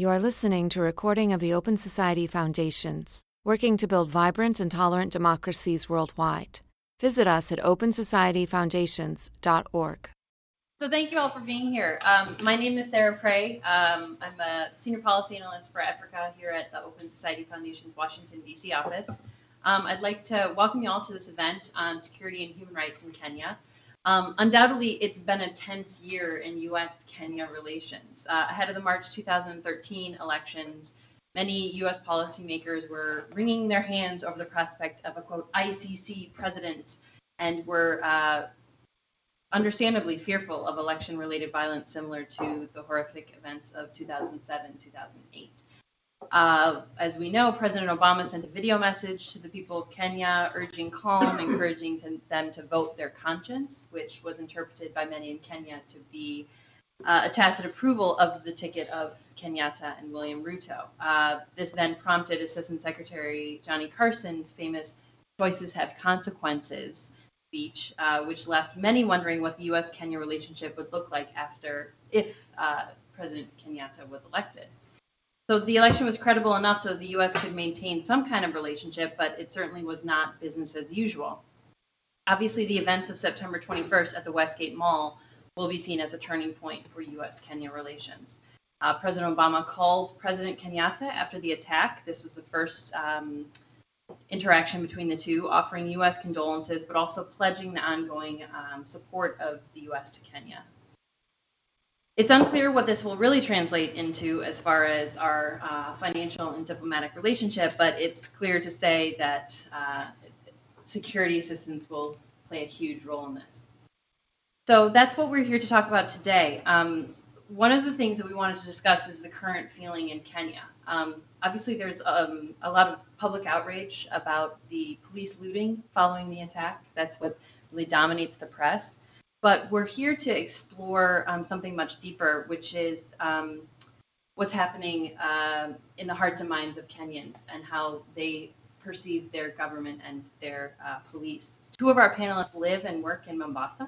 You are listening to a recording of the Open Society Foundations, working to build vibrant and tolerant democracies worldwide. Visit us at opensocietyfoundations.org. So thank you all for being here. My name is Sarah Prey. I'm a senior policy analyst for Africa here at the Open Society Foundation's Washington, D.C. office. I'd like to welcome you all to this event on security and human rights in Kenya. Undoubtedly, it's been a tense year in U.S.-Kenya relations. Ahead of the March 2013 elections, many U.S. policymakers were wringing their hands over the prospect of a, quote, ICC president and were understandably fearful of election-related violence similar to the horrific events of 2007-2008. As we know, President Obama sent a video message to the people of Kenya urging calm, encouraging them to vote their conscience, which was interpreted by many in Kenya to be a tacit approval of the ticket of Kenyatta and William Ruto. This then prompted Assistant Secretary Johnny Carson's famous "choices have consequences" speech, which left many wondering what the U.S.-Kenya relationship would look like if President Kenyatta was elected. So the election was credible enough so the U.S. could maintain some kind of relationship, but it certainly was not business as usual. Obviously, the events of September 21st at the Westgate Mall will be seen as a turning point for U.S.-Kenya relations. President Obama called President Kenyatta after the attack. This was the first interaction between the two, offering U.S. condolences, but also pledging the ongoing support of the U.S. to Kenya. It's unclear what this will really translate into as far as our financial and diplomatic relationship, but it's clear to say that security assistance will play a huge role in this. So that's what we're here to talk about today. One of the things that we wanted to discuss is the current feeling in Kenya. Obviously, there's a lot of public outrage about the police looting following the attack. That's what really dominates the press. But we're here to explore something much deeper, which is what's happening in the hearts and minds of Kenyans and how they perceive their government and their police. Two of our panelists live and work in Mombasa.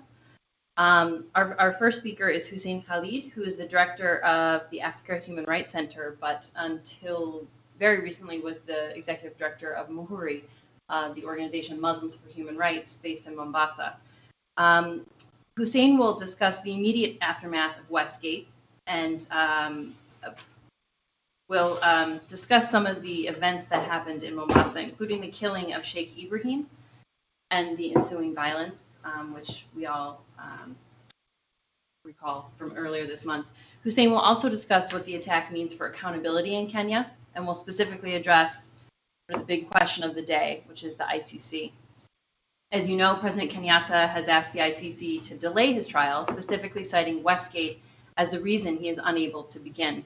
Our first speaker is Hussein Khalid, who is the director of the Africa Human Rights Center, but until very recently was the executive director of Muhuri, the organization Muslims for Human Rights based in Mombasa. Hussein will discuss the immediate aftermath of Westgate and will discuss some of the events that happened in Mombasa, including the killing of Sheikh Ibrahim and the ensuing violence, which we all recall from earlier this month. Hussein will also discuss what the attack means for accountability in Kenya, and will specifically address the big question of the day, which is the ICC. As you know, President Kenyatta has asked the ICC to delay his trial, specifically citing Westgate as the reason he is unable to begin.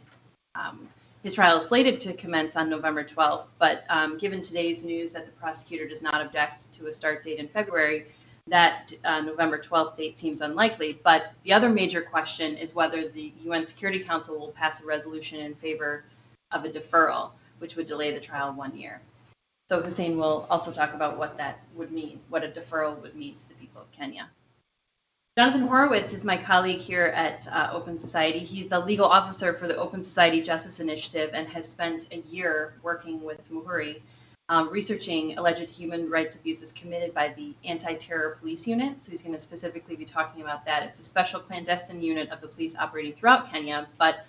His trial is slated to commence on November 12th, but given today's news that the prosecutor does not object to a start date in February, that November 12th date seems unlikely. But the other major question is whether the UN Security Council will pass a resolution in favor of a deferral, which would delay the trial 1 year. So Hussein will also talk about what that would mean, what a deferral would mean to the people of Kenya. Jonathan Horowitz is my colleague here at Open Society. He's the legal officer for the Open Society Justice Initiative and has spent a year working with Muhuri, researching alleged human rights abuses committed by the Anti-Terror Police Unit. So he's going to specifically be talking about that. It's a special clandestine unit of the police operating throughout Kenya, but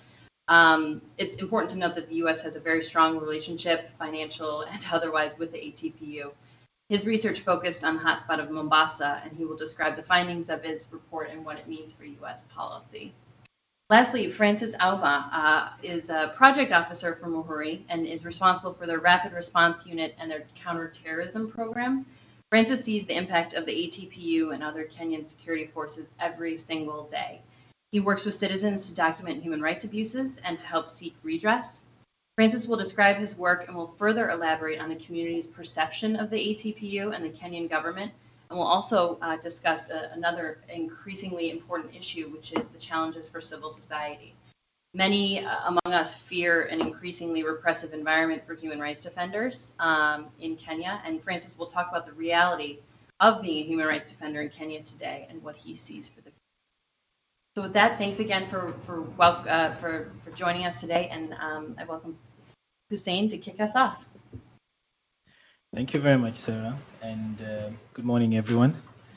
it's important to note that the U.S. has a very strong relationship, financial and otherwise, with the ATPU. His research focused on the hotspot of Mombasa, and he will describe the findings of his report and what it means for U.S. policy. Lastly, Francis Auva is a project officer for Muhuri and is responsible for their rapid response unit and their counterterrorism program. Francis sees the impact of the ATPU and other Kenyan security forces every single day. He works with citizens to document human rights abuses and to help seek redress. Francis will describe his work and will further elaborate on the community's perception of the ATPU and the Kenyan government, and will also discuss another increasingly important issue, which is the challenges for civil society. Many among us fear an increasingly repressive environment for human rights defenders in Kenya, and Francis will talk about the reality of being a human rights defender in Kenya today and what he sees for the future. So with that, thanks again for joining us today, and I welcome Hussein to kick us off. Thank you very much, Sarah, and good morning, everyone.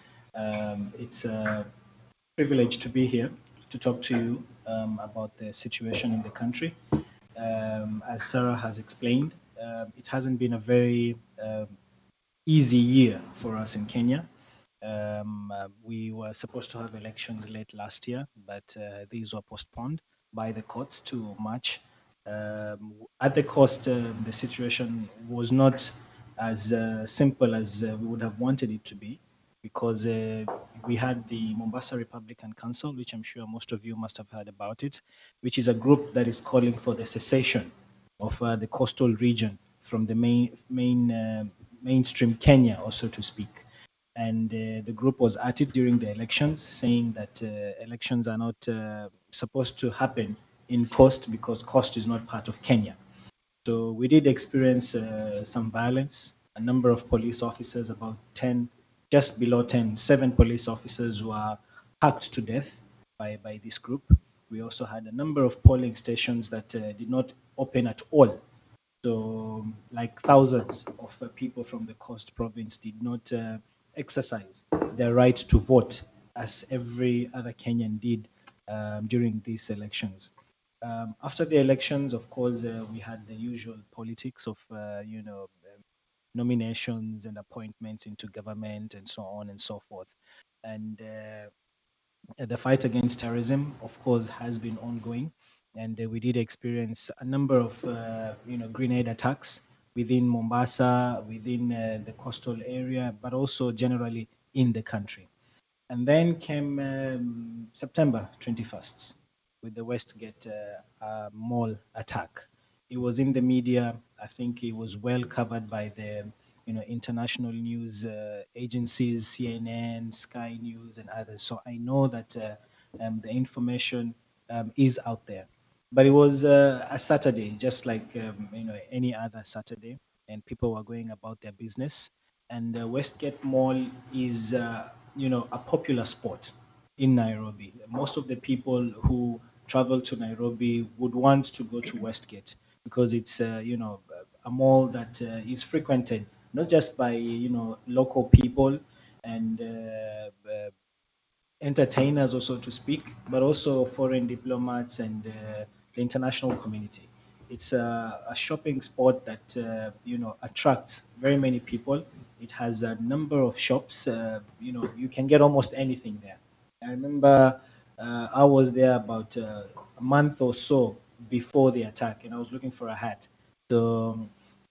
It's a privilege to be here to talk to you about the situation in the country. As Sarah has explained, it hasn't been a very easy year for us in Kenya. We were supposed to have elections late last year, but these were postponed by the courts to March. At the coast, the situation was not as simple as we would have wanted it to be, because we had the Mombasa Republican Council, which I'm sure most of you must have heard about it, which is a group that is calling for the cessation of the coastal region from the mainstream Kenya, or so to speak. And the group was at it during the elections, saying that elections are not supposed to happen in Coast because Coast is not part of Kenya. So we did experience some violence. A number of police officers, about 10, just below 10, 7 police officers were hacked to death by this group. We also had a number of polling stations that did not open at all. So like thousands of people from the Coast province did not exercise their right to vote, as every other Kenyan did during these elections. After the elections, of course, we had the usual politics of, nominations and appointments into government and so on and so forth. And the fight against terrorism, of course, has been ongoing. And we did experience a number of, grenade attacks within Mombasa, within the coastal area, but also generally in the country. And then came September 21st with the Westgate mall attack. It was in the media. I think it was well covered by the international news agencies, CNN, Sky News, and others. So I know that the information is out there. But it was a Saturday, just like any other Saturday, and people were going about their business. And Westgate Mall is a popular spot in Nairobi. Most of the people who travel to Nairobi would want to go to Westgate because it's a mall that is frequented not just by local people and entertainers, or so to speak, but also foreign diplomats and the international community. It's a shopping spot that attracts very many people. It has a number of shops. You can get almost anything there. I remember I was there about a month or so before the attack, and I was looking for a hat. So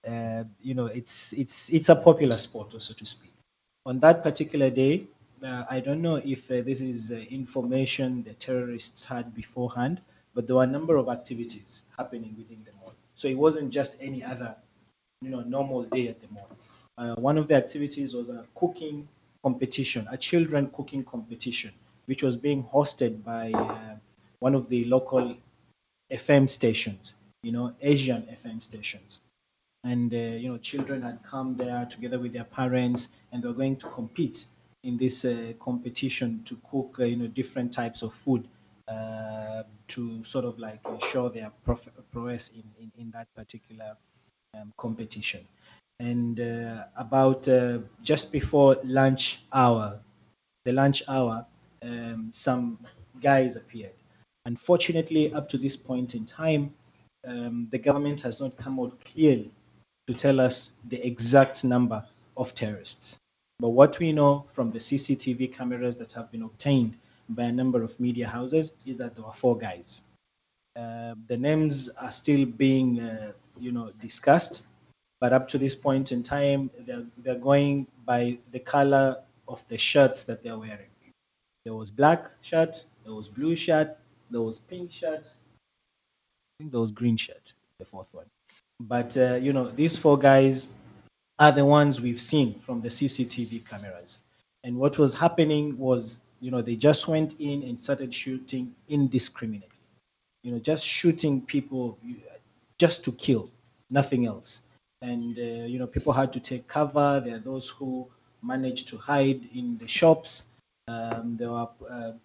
it's a popular spot, or so to speak. On that particular day, I don't know if this is information the terrorists had beforehand, but there were a number of activities happening within the mall. So it wasn't just any other, normal day at the mall. One of the activities was a cooking competition, a children cooking competition, which was being hosted by one of the local FM stations, Asian FM stations. And children had come there together with their parents, and they were going to compete in this competition to cook different types of food to sort of like show their prowess in that particular competition. And about just before lunch hour, the lunch hour, some guys appeared. Unfortunately, up to this point in time, the government has not come out clearly to tell us the exact number of terrorists. But what we know from the CCTV cameras that have been obtained by a number of media houses is that there were 4 guys. The names are still being, discussed, but up to this point in time, they're going by the color of the shirts that they're wearing. There was black shirt, there was blue shirt, there was pink shirt, I think there was green shirt, the 4th one. But these 4 guys are the ones we've seen from the CCTV cameras. And what was happening was, they just went in and started shooting indiscriminately. Just shooting people just to kill, nothing else. And people had to take cover. There are those who managed to hide in the shops. There were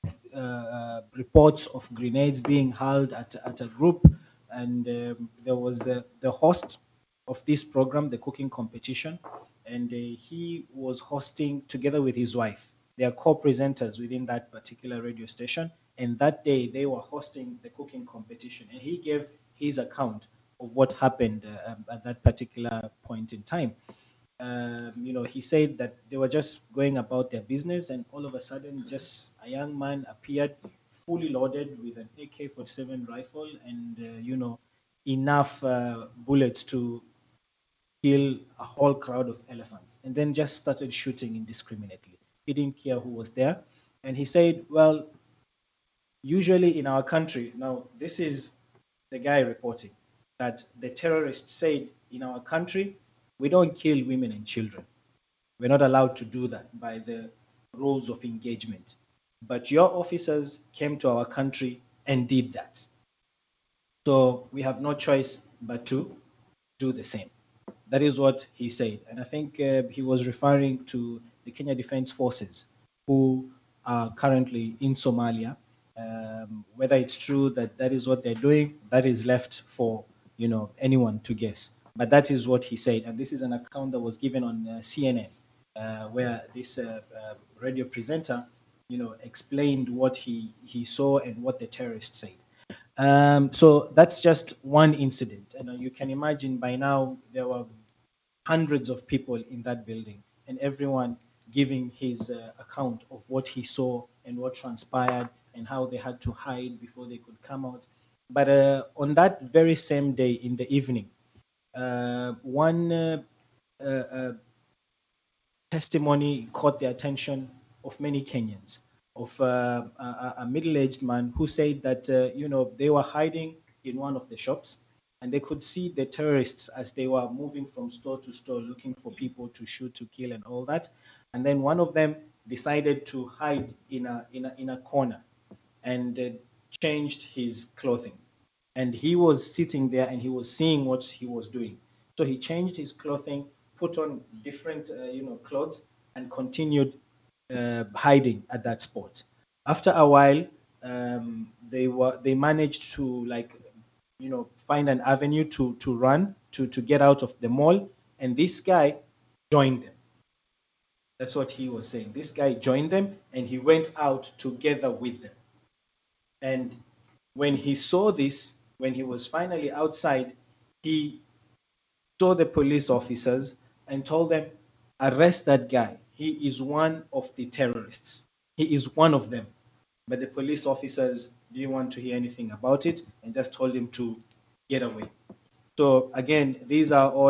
reports of grenades being hurled at a group, and there was the host of this program, the cooking competition, and he was hosting together with his wife. They are co-presenters within that particular radio station, and that day they were hosting the cooking competition, and he gave his account of what happened at that particular point in time. He said that they were just going about their business, and all of a sudden, just a young man appeared, fully loaded with an AK-47 rifle, and enough bullets to kill a whole crowd of elephants, and then just started shooting indiscriminately. He didn't care who was there, and he said, "Well, usually in our country, now this is the guy reporting that the terrorists said in our country, we don't kill women and children. We're not allowed to do that by the rules of engagement. But your officers came to our country and did that. So we have no choice but to do the same." That is what he said. And I think he was referring to the Kenya Defense Forces, who are currently in Somalia. Whether it's true that that is what they're doing, that is left for anyone to guess. But that is what he said. And this is an account that was given on CNN, where this radio presenter, explained what he saw and what the terrorists said. So that's just one incident. And you can imagine by now there were hundreds of people in that building, and everyone giving his account of what he saw and what transpired and how they had to hide before they could come out. But on that very same day in the evening, one testimony caught the attention of many Kenyans, of a middle-aged man who said that they were hiding in one of the shops, and they could see the terrorists as they were moving from store to store looking for people to shoot, to kill, and all that. And then one of them decided to hide in a corner and changed his clothing. And he was sitting there and he was seeing what he was doing. So he changed his clothing, put on different clothes, and continued hiding at that spot. After a while, they managed to find an avenue to run to get out of the mall, and this guy joined them. That's what he was saying. This guy joined them and he went out together with them. And when he saw this, when he was finally outside, he saw the police officers and told them, "Arrest that guy. He is one of the terrorists. He is one of them." But the police officers didn't want to hear anything about it and just told him to get away. So again, these are all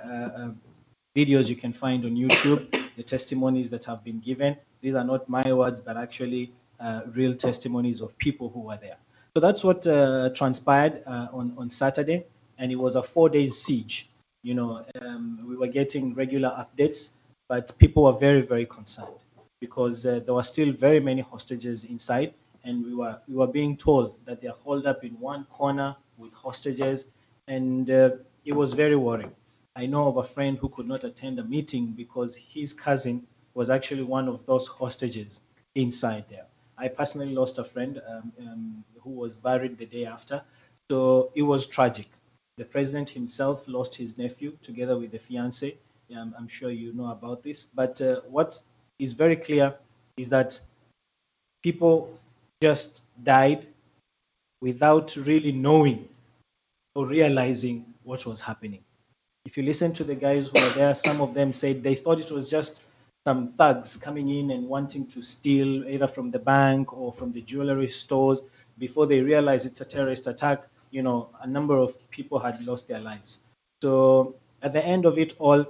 videos you can find on YouTube, the testimonies that have been given. These are not my words, but actually real testimonies of people who were there. So that's what transpired on Saturday, and it was a 4-day siege. We were getting regular updates, but people were very, very concerned because there were still very many hostages inside, and we were being told that they're holed up in one corner with hostages, and it was very worrying. I know of a friend who could not attend a meeting because his cousin was actually one of those hostages inside there. I personally lost a friend who was buried the day after, so it was tragic. The president himself lost his nephew together with the fiance. I'm sure you know about this. But what is very clear is that people just died without really knowing or realizing what was happening. If you listen to the guys who were there, some of them said they thought it was just some thugs coming in and wanting to steal either from the bank or from the jewelry stores. Before they realized it's a terrorist attack, a number of people had lost their lives. So at the end of it all,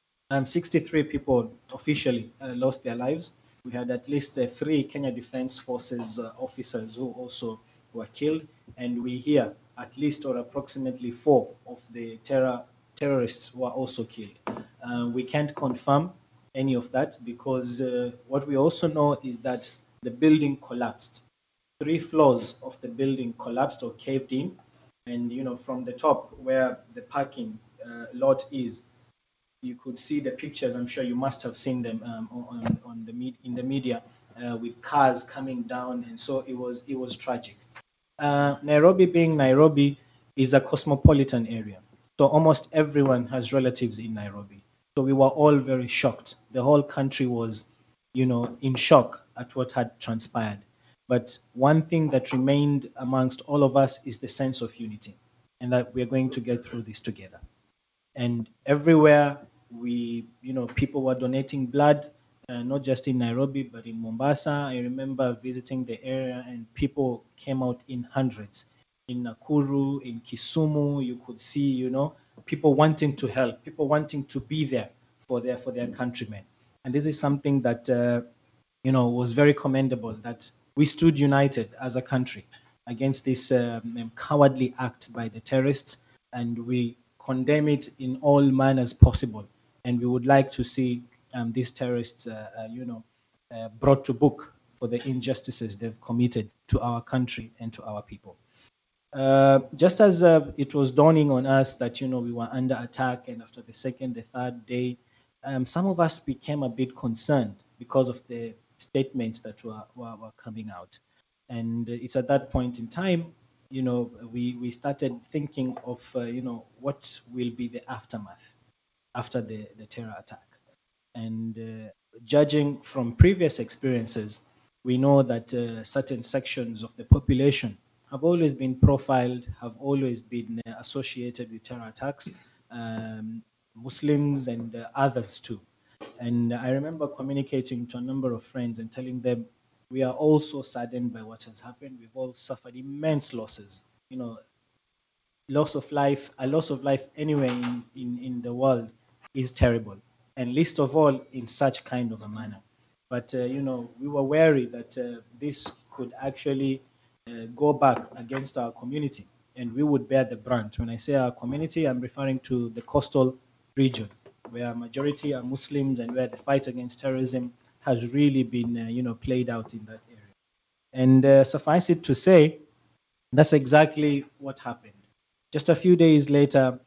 63 people officially lost their lives. We had at least 3 Kenya Defense Forces officers who also were killed, and we hear at least or approximately 4 of the terrorists were also killed. We can't confirm any of that because what we also know is that the building collapsed. 3 floors of the building collapsed or caved in, and from the top where the parking lot is, you could see the pictures. I'm sure you must have seen them in the media. with cars coming down, and so it was tragic. Nairobi, being Nairobi, is a cosmopolitan area, so almost everyone has relatives in Nairobi. So we were all very shocked. The whole country was, in shock at what had transpired. But one thing that remained amongst all of us is the sense of unity, and that we're going to get through this together. And everywhere people were donating blood, not just in Nairobi, but in Mombasa. I remember visiting the area and people came out in hundreds. In Nakuru, in Kisumu, you could see, people wanting to help, people wanting to be there for their countrymen. And this is something that, was very commendable, that we stood united as a country against this cowardly act by the terrorists, and we condemn it in all manners possible. And we would like to see these terrorists, brought to book for the injustices they've committed to our country and to our people. Just as it was dawning on us that, we were under attack, and after the second, the third day, some of us became a bit concerned because of the statements that were coming out. And it's at that point in time, we started thinking of, what will be the aftermath after the terror attack. And judging from previous experiences, we know that certain sections of the population have always been profiled, have always been associated with terror attacks, Muslims and others too. And I remember communicating to a number of friends and telling them, we are also saddened by what has happened. We've all suffered immense losses. A loss of life anywhere in the world is terrible, and least of all in such kind of a manner. But we were wary that this could actually go back against our community, and we would bear the brunt. When I say our community, I'm referring to the coastal region, where a majority are Muslims and where the fight against terrorism has really been, played out in that area. And suffice it to say, that's exactly what happened. Just a few days later,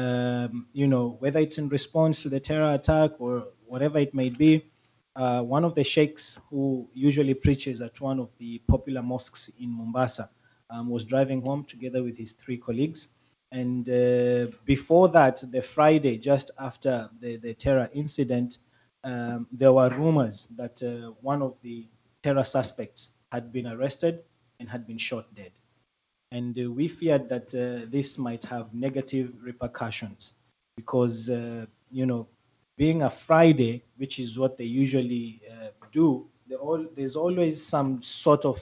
whether it's in response to the terror attack or whatever it may be, one of the sheikhs who usually preaches at one of the popular mosques in Mombasa was driving home together with his 3 colleagues. And before that, the Friday, just after the terror incident, there were rumors that one of the terror suspects had been arrested and had been shot dead. And we feared that this might have negative repercussions because, being a Friday, which is what they usually do, there's always some sort of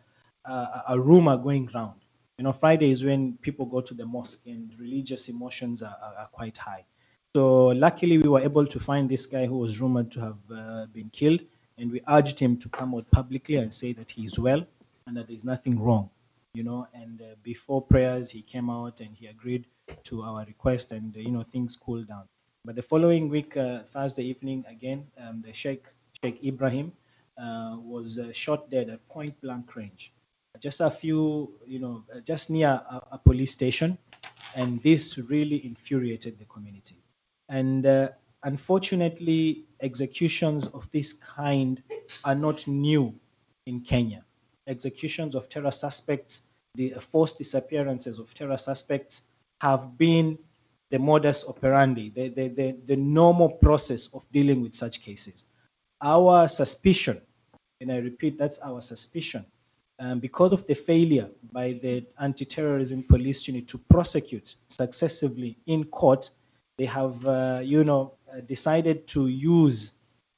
a rumor going around. Friday is when people go to the mosque and religious emotions are quite high. So luckily, we were able to find this guy who was rumored to have been killed, and we urged him to come out publicly and say that he's well and that there's nothing wrong. And before prayers, he came out and he agreed to our request, and things cooled down. But the following week, Thursday evening, again, the Sheikh Ibrahim was shot dead at point blank range, just a few, just near a police station, and this really infuriated the community. And unfortunately, executions of this kind are not new in Kenya. Executions of terror suspects, the forced disappearances of terror suspects have been the modus operandi, the normal process of dealing with such cases. Our suspicion, and I repeat, that's our suspicion, because of the failure by the anti-terrorism police unit to prosecute successively in court, they have, decided to use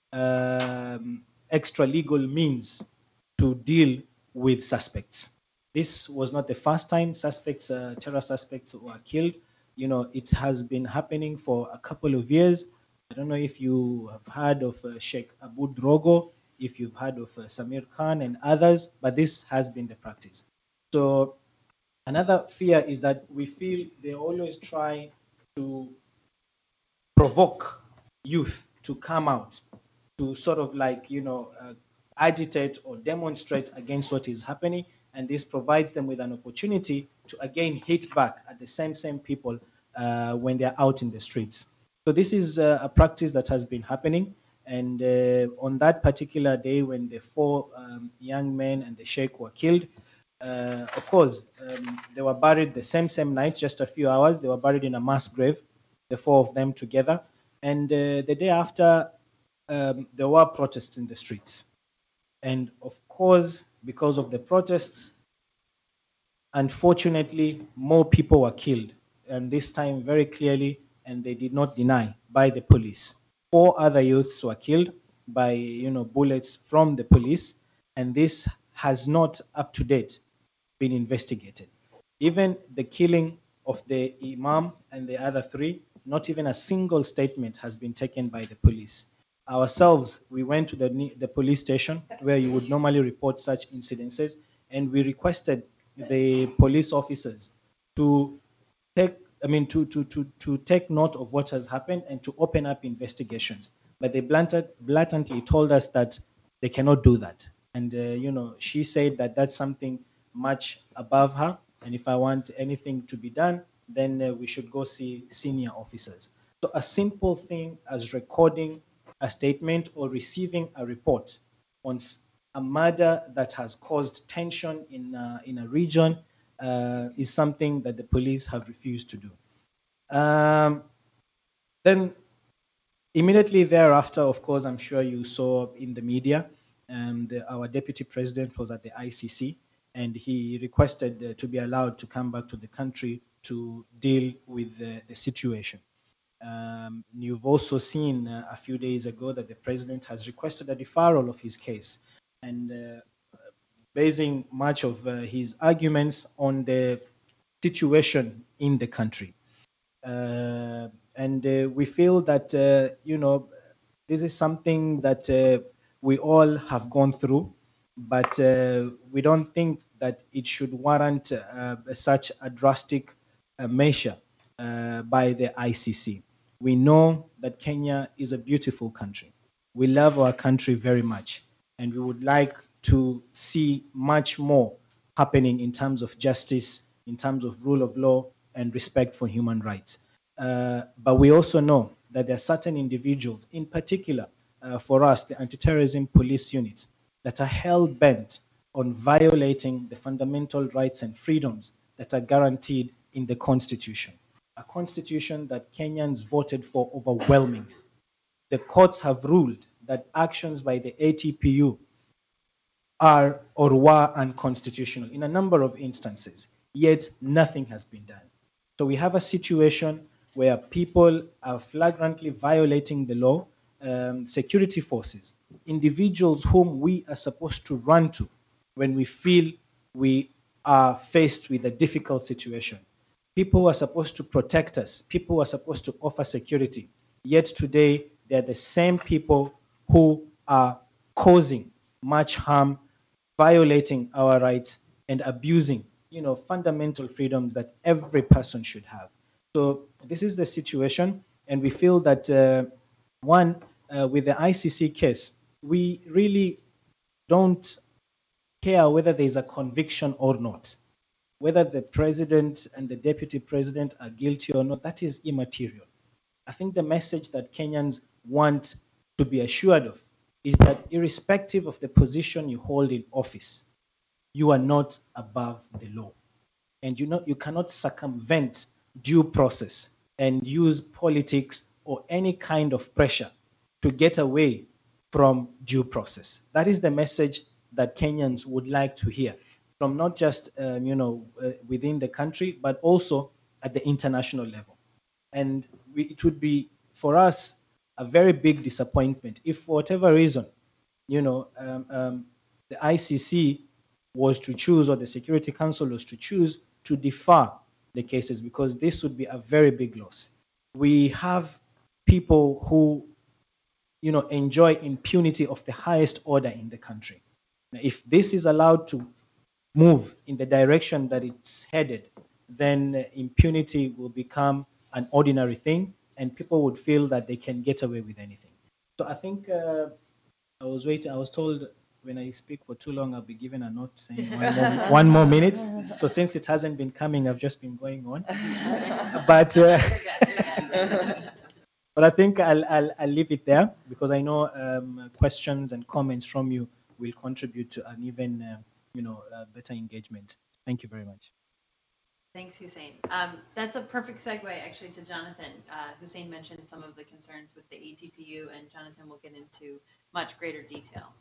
extra legal means to deal with suspects. This was not the first time terror suspects were killed. It has been happening for a couple of years. I don't know if you have heard of Sheikh Abu Drogo, if you've heard of Samir Khan and others, but this has been the practice. So another fear is that we feel they always try to provoke youth to come out, to sort of agitate or demonstrate against what is happening, and this provides them with an opportunity to again hit back at the same people when they're out in the streets. So this is a practice that has been happening, And on that particular day, when the four young men and the sheikh were killed, of course, they were buried the same night, just a few hours. They were buried in a mass grave, the four of them together. And the day after, there were protests in the streets. And of course, because of the protests, unfortunately, more people were killed. And this time very clearly, and they did not deny, by the police. 4 other youths were killed by bullets from the police. And this has not up to date been investigated. Even the killing of the imam and the other 3, not even a single statement has been taken by the police. Ourselves, we went to the police station where you would normally report such incidences, and we requested the police officers to take, to take note of what has happened and to open up investigations. But they blatantly told us that they cannot do that. And, she said that that's something much above her. And if I want anything to be done, then we should go see senior officers. So a simple thing as recording a statement or receiving a report on a murder that has caused tension in a region is something that the police have refused to do. Then immediately thereafter, of course, I'm sure you saw in the media, our deputy president was at the ICC, and he requested to be allowed to come back to the country to deal with the situation. You've also seen a few days ago that the president has requested a deferral of his case, and basing much of his arguments on the situation in the country. And we feel that, this is something that we all have gone through, but we don't think that it should warrant such a drastic measure by the ICC. We know that Kenya is a beautiful country. We love our country very much, and we would like to see much more happening in terms of justice, in terms of rule of law, and respect for human rights. But we also know that there are certain individuals, in particular for us, the anti-terrorism police units, that are hell-bent on violating the fundamental rights and freedoms that are guaranteed in the Constitution. A constitution that Kenyans voted for overwhelmingly. The courts have ruled that actions by the ATPU are or were unconstitutional in a number of instances, yet nothing has been done. So we have a situation where people are flagrantly violating the law, security forces, individuals whom we are supposed to run to when we feel we are faced with a difficult situation. People who are supposed to protect us, people who are supposed to offer security, yet today they're the same people who are causing much harm, violating our rights, and abusing, fundamental freedoms that every person should have. So this is the situation, and we feel that with the ICC case, we really don't care whether there is a conviction or not. Whether the president and the deputy president are guilty or not, that is immaterial. I think the message that Kenyans want to be assured of is that irrespective of the position you hold in office, you are not above the law. And you cannot circumvent due process and use politics or any kind of pressure to get away from due process. That is the message that Kenyans would like to hear from not just within the country, but also at the international level. And it would be, for us, a very big disappointment if, for whatever reason, the ICC was to choose, or the Security Council was to choose to defer the cases, because this would be a very big loss. We have people who, enjoy impunity of the highest order in the country. Now, if this is allowed to move in the direction that it's headed, then impunity will become an ordinary thing, and people would feel that they can get away with anything. So I think I was told when I speak for too long, I'll be given a note saying one more minute. So since it hasn't been coming, I've just been going on. But I think I'll leave it there, because because I know questions and comments from you will contribute to an even better engagement. Thank you very much. Thanks, Hussein. That's a perfect segue, actually, to Jonathan. Hussein mentioned some of the concerns with the ATPU, and Jonathan will get into much greater detail.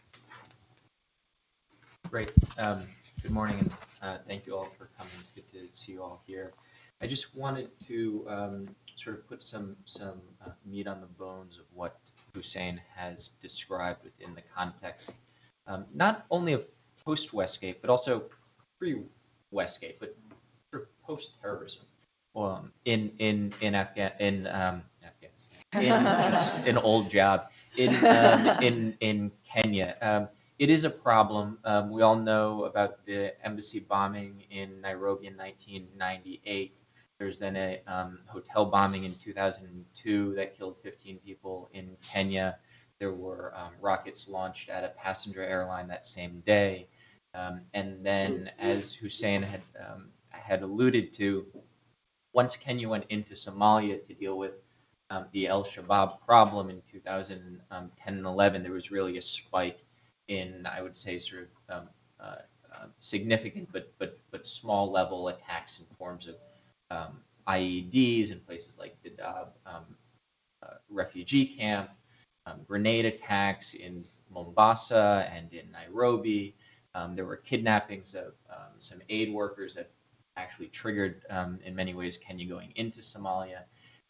Great. Good morning, and thank you all for coming. It's good to see you all here. I just wanted to sort of put some meat on the bones of what Hussein has described within the context, not only of post-Westgate, but also pre-Westgate, but sort of post-terrorism in Afghanistan, in old job in Kenya. It is a problem. We all know about the embassy bombing in Nairobi in 1998. There's then a hotel bombing in 2002 that killed 15 people in Kenya. There were rockets launched at a passenger airline that same day. And then, as Hussein had alluded to, once Kenya went into Somalia to deal with the Al-Shabaab problem in 2010 and 11, there was really a spike in, I would say, sort of significant but small level attacks in forms of IEDs in places like Dadaab refugee camp, grenade attacks in Mombasa and in Nairobi. There were kidnappings of some aid workers that actually triggered, in many ways, Kenya going into Somalia.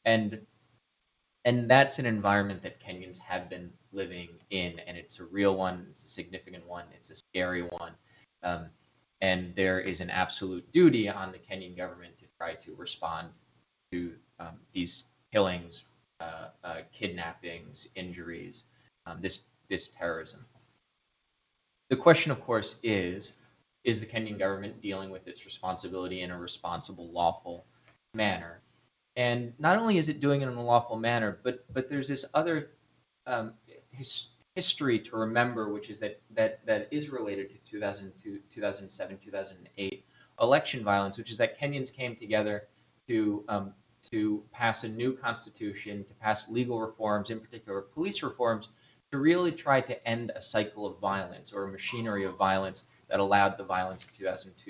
And that's an environment that Kenyans have been living in, and it's a real one, it's a significant one, it's a scary one. And there is an absolute duty on the Kenyan government to try to respond to these killings, kidnappings, injuries, this terrorism. The question, of course, is the Kenyan government dealing with its responsibility in a responsible, lawful manner? And not only is it doing it in a lawful manner, but there's this other history to remember, which is that is related to 2002, 2007, 2008 election violence, which is that Kenyans came together to pass a new constitution, to pass legal reforms, in particular police reforms, to really try to end a cycle of violence or a machinery of violence that allowed the violence of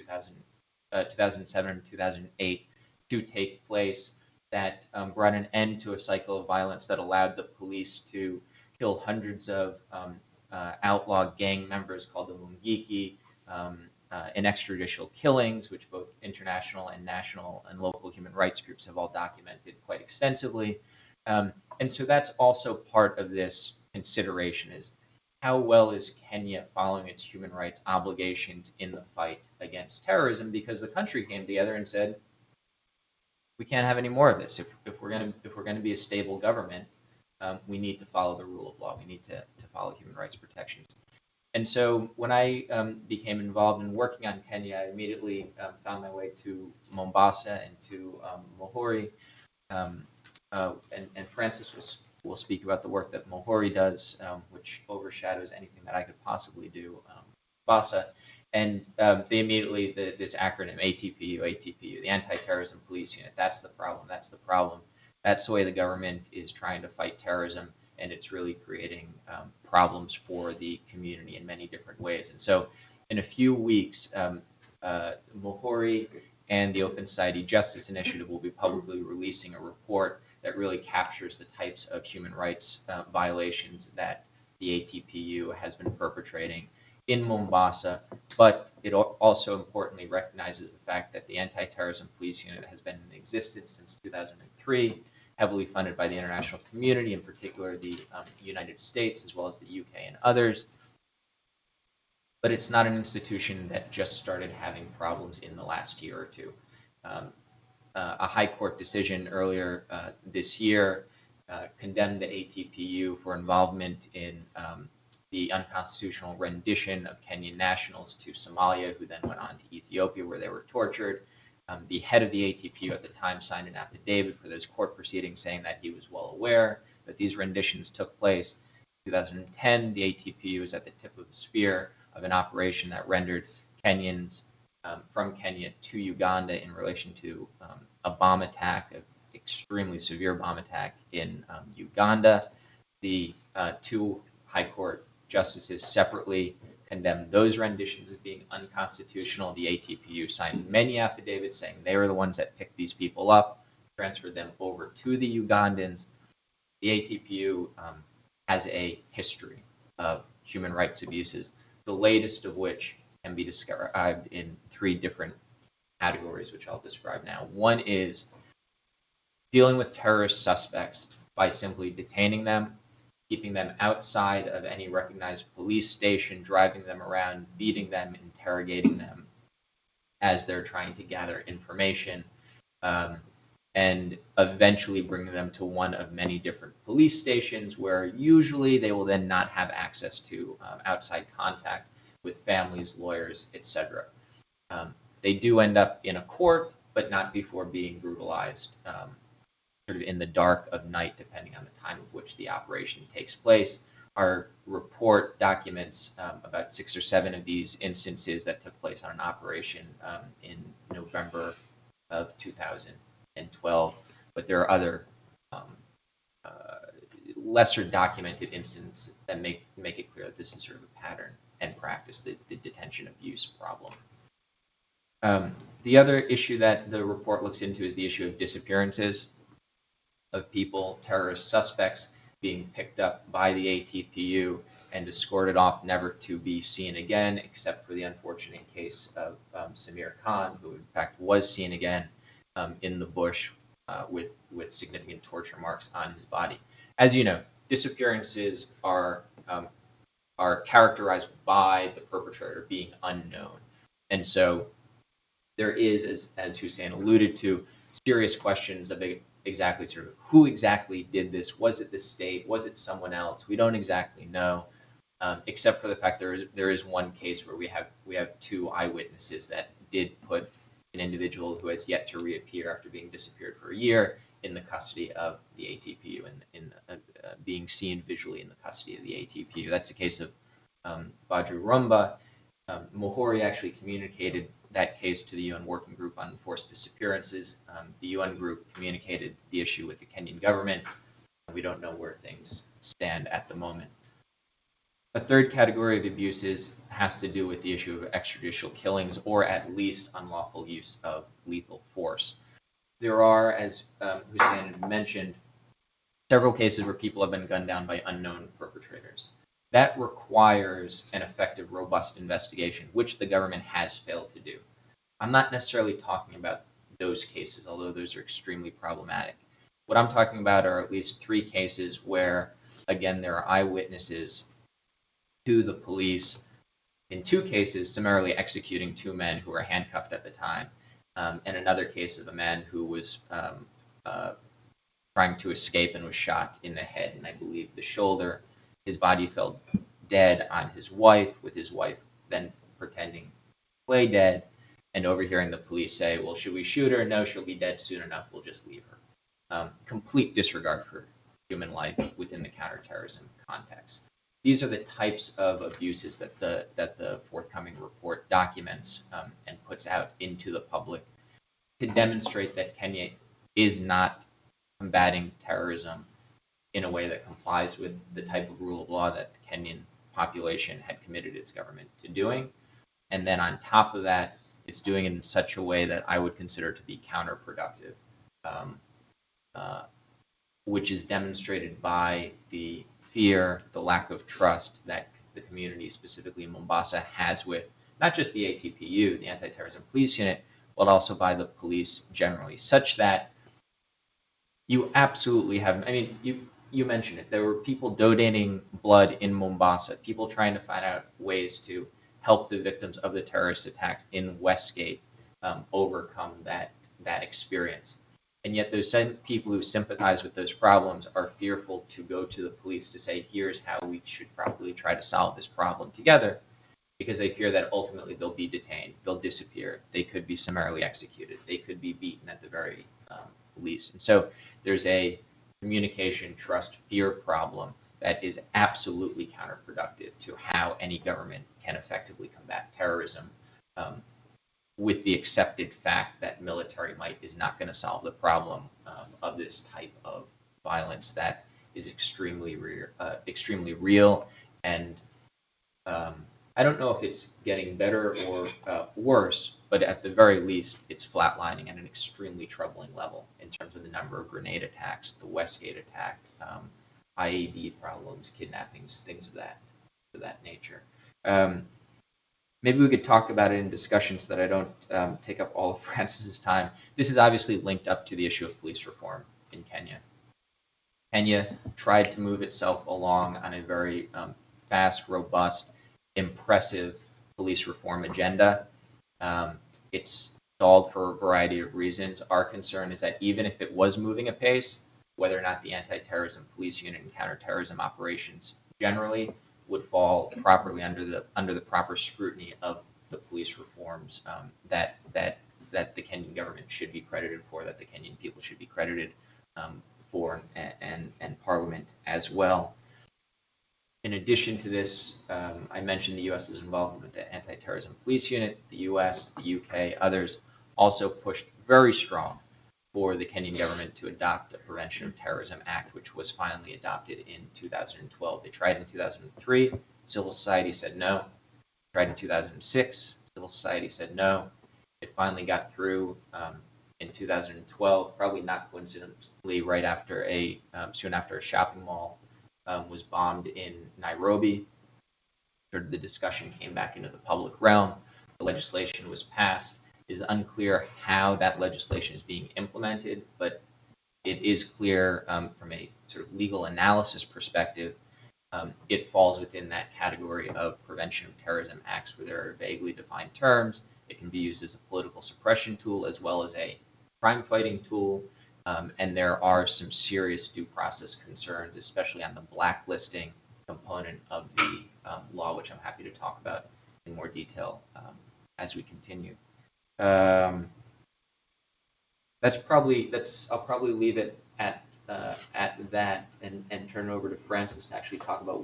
2007 and 2008 to take place, that brought an end to a cycle of violence that allowed the police to kill hundreds of outlaw gang members called the Mungiki in extrajudicial killings, which both international and national and local human rights groups have all documented quite extensively. And so that's also part of this consideration, is how well is Kenya following its human rights obligations in the fight against terrorism? Because the country came together and said, we can't have any more of this. If we're going to be a stable government, we need to follow the rule of law. We need to follow human rights protections. And so when I became involved in working on Kenya, I immediately found my way to Mombasa and to Muhuri. And Francis will speak about the work that Muhuri does, which overshadows anything that I could possibly do. Mombasa. And they immediately, this acronym, ATPU, the Anti-Terrorism Police Unit, that's the problem. That's the way the government is trying to fight terrorism, and it's really creating problems for the community in many different ways. And so in a few weeks, Muhuri and the Open Society Justice Initiative will be publicly releasing a report that really captures the types of human rights violations that the ATPU has been perpetrating in Mombasa, but it also importantly recognizes the fact that the Anti-Terrorism Police Unit has been in existence since 2003, heavily funded by the international community, in particular the United States, as well as the UK and others. But it's not an institution that just started having problems in the last year or two. A high court decision earlier this year condemned the ATPU for involvement in the unconstitutional rendition of Kenyan nationals to Somalia, who then went on to Ethiopia, where they were tortured. The head of the ATPU at the time signed an affidavit for those court proceedings saying that he was well aware that these renditions took place. In 2010, the ATPU was at the tip of the spear of an operation that rendered Kenyans from Kenya to Uganda in relation to a bomb attack, an extremely severe bomb attack in Uganda. the two High Court justices separately condemned those renditions as being unconstitutional. The ATPU signed many affidavits saying they were the ones that picked these people up, transferred them over to the Ugandans. The ATPU has a history of human rights abuses, the latest of which can be described in three different categories, which I'll describe now. One is dealing with terrorist suspects by simply detaining them, keeping them outside of any recognized police station, driving them around, beating them, interrogating them as they're trying to gather information, and eventually bringing them to one of many different police stations where usually they will then not have access to outside contact with families, lawyers, etc. They do end up in a court, but not before being brutalized sort of in the dark of night, depending on the time of which the operation takes place. Our report documents about 6 or 7 of these instances that took place on an operation in November of 2012, but there are other lesser documented instances that make it clear that this is sort of a pattern and practice, the detention abuse problem. The other issue that the report looks into is the issue of disappearances of people, terrorist suspects, being picked up by the ATPU and escorted off, never to be seen again, except for the unfortunate case of Samir Khan, who in fact was seen again in the bush with significant torture marks on his body. As you know, disappearances are characterized by the perpetrator being unknown, and so there is, as Hussein alluded to, serious questions of exactly sort of who exactly did this. Was it the state? Was it someone else? We don't exactly know, except for the fact there is one case where we have 2 eyewitnesses that did put an individual who has yet to reappear after being disappeared for a year in the custody of the ATPU and being seen visually in the custody of the ATPU. That's the case of Badru Rumba. Mohori actually communicated that case to the UN Working Group on Enforced Disappearances. The UN group communicated the issue with the Kenyan government. We don't know where things stand at the moment. A third category of abuses has to do with the issue of extrajudicial killings, or at least unlawful use of lethal force. There are, as Hussein had mentioned, several cases where people have been gunned down by unknown perpetrators. That requires an effective, robust investigation, which the government has failed to do. I'm not necessarily talking about those cases, although those are extremely problematic. What I'm talking about are at least 3 cases where, again, there are eyewitnesses to the police, in 2 cases, summarily executing 2 men who were handcuffed at the time, and another case of a man who was trying to escape and was shot in the head and I believe the shoulder. His body fell dead on his wife, with his wife then pretending to play dead and overhearing the police say, well, should we shoot her? No, she'll be dead soon enough. We'll just leave her. Complete disregard for human life within the counterterrorism context. These are the types of abuses that the forthcoming report documents and puts out into the public to demonstrate that Kenya is not combating terrorism in a way that complies with the type of rule of law that the Kenyan population had committed its government to doing. And then on top of that, it's doing it in such a way that I would consider to be counterproductive, which is demonstrated by the fear, the lack of trust that the community, specifically in Mombasa, has with not just the ATPU, the Anti-Terrorism Police Unit, but also by the police generally, such that you absolutely have, I mean, you mentioned it, there were people donating blood in Mombasa, people trying to find out ways to help the victims of the terrorist attacks in Westgate overcome that experience. And yet those same people who sympathize with those problems are fearful to go to the police to say, here's how we should probably try to solve this problem together, because they fear that ultimately they'll be detained, they'll disappear, they could be summarily executed, they could be beaten at the very least. And so there's a communication, trust, fear problem that is absolutely counterproductive to how any government can effectively combat terrorism, with the accepted fact that military might is not going to solve the problem of this type of violence that is extremely real, and I don't know if it's getting better or worse, but at the very least, it's flatlining at an extremely troubling level in terms of the number of grenade attacks, the Westgate attack, IED problems, kidnappings, things of that nature. Maybe we could talk about it in discussion so that I don't take up all of Francis's time. This is obviously linked up to the issue of police reform in Kenya. Kenya tried to move itself along on a very fast, robust, impressive police reform agenda. It's stalled for a variety of reasons. Our concern is that even if it was moving apace, whether or not the anti-terrorism police unit and counterterrorism operations generally would fall properly under the proper scrutiny of the police reforms that the Kenyan government should be credited for, that the Kenyan people should be credited for, and Parliament as well. In addition to this, I mentioned the U.S.'s involvement with the anti-terrorism police unit. The U.S., the U.K., others also pushed very strong for the Kenyan government to adopt the Prevention of Terrorism Act, which was finally adopted in 2012. They tried in 2003. Civil society said no. Tried in 2006. Civil society said no. It finally got through in 2012, probably not coincidentally, right after soon after a shopping mall was bombed in Nairobi. The discussion came back into the public realm. The legislation was passed. It is unclear how that legislation is being implemented, but it is clear from a sort of legal analysis perspective, it falls within that category of Prevention of Terrorism Acts, where there are vaguely defined terms. It can be used as a political suppression tool as well as a crime-fighting tool. And there are some serious due process concerns, especially on the blacklisting component of the law, which I'm happy to talk about in more detail as we continue. I'll probably leave it at that and turn it over to Francis to actually talk about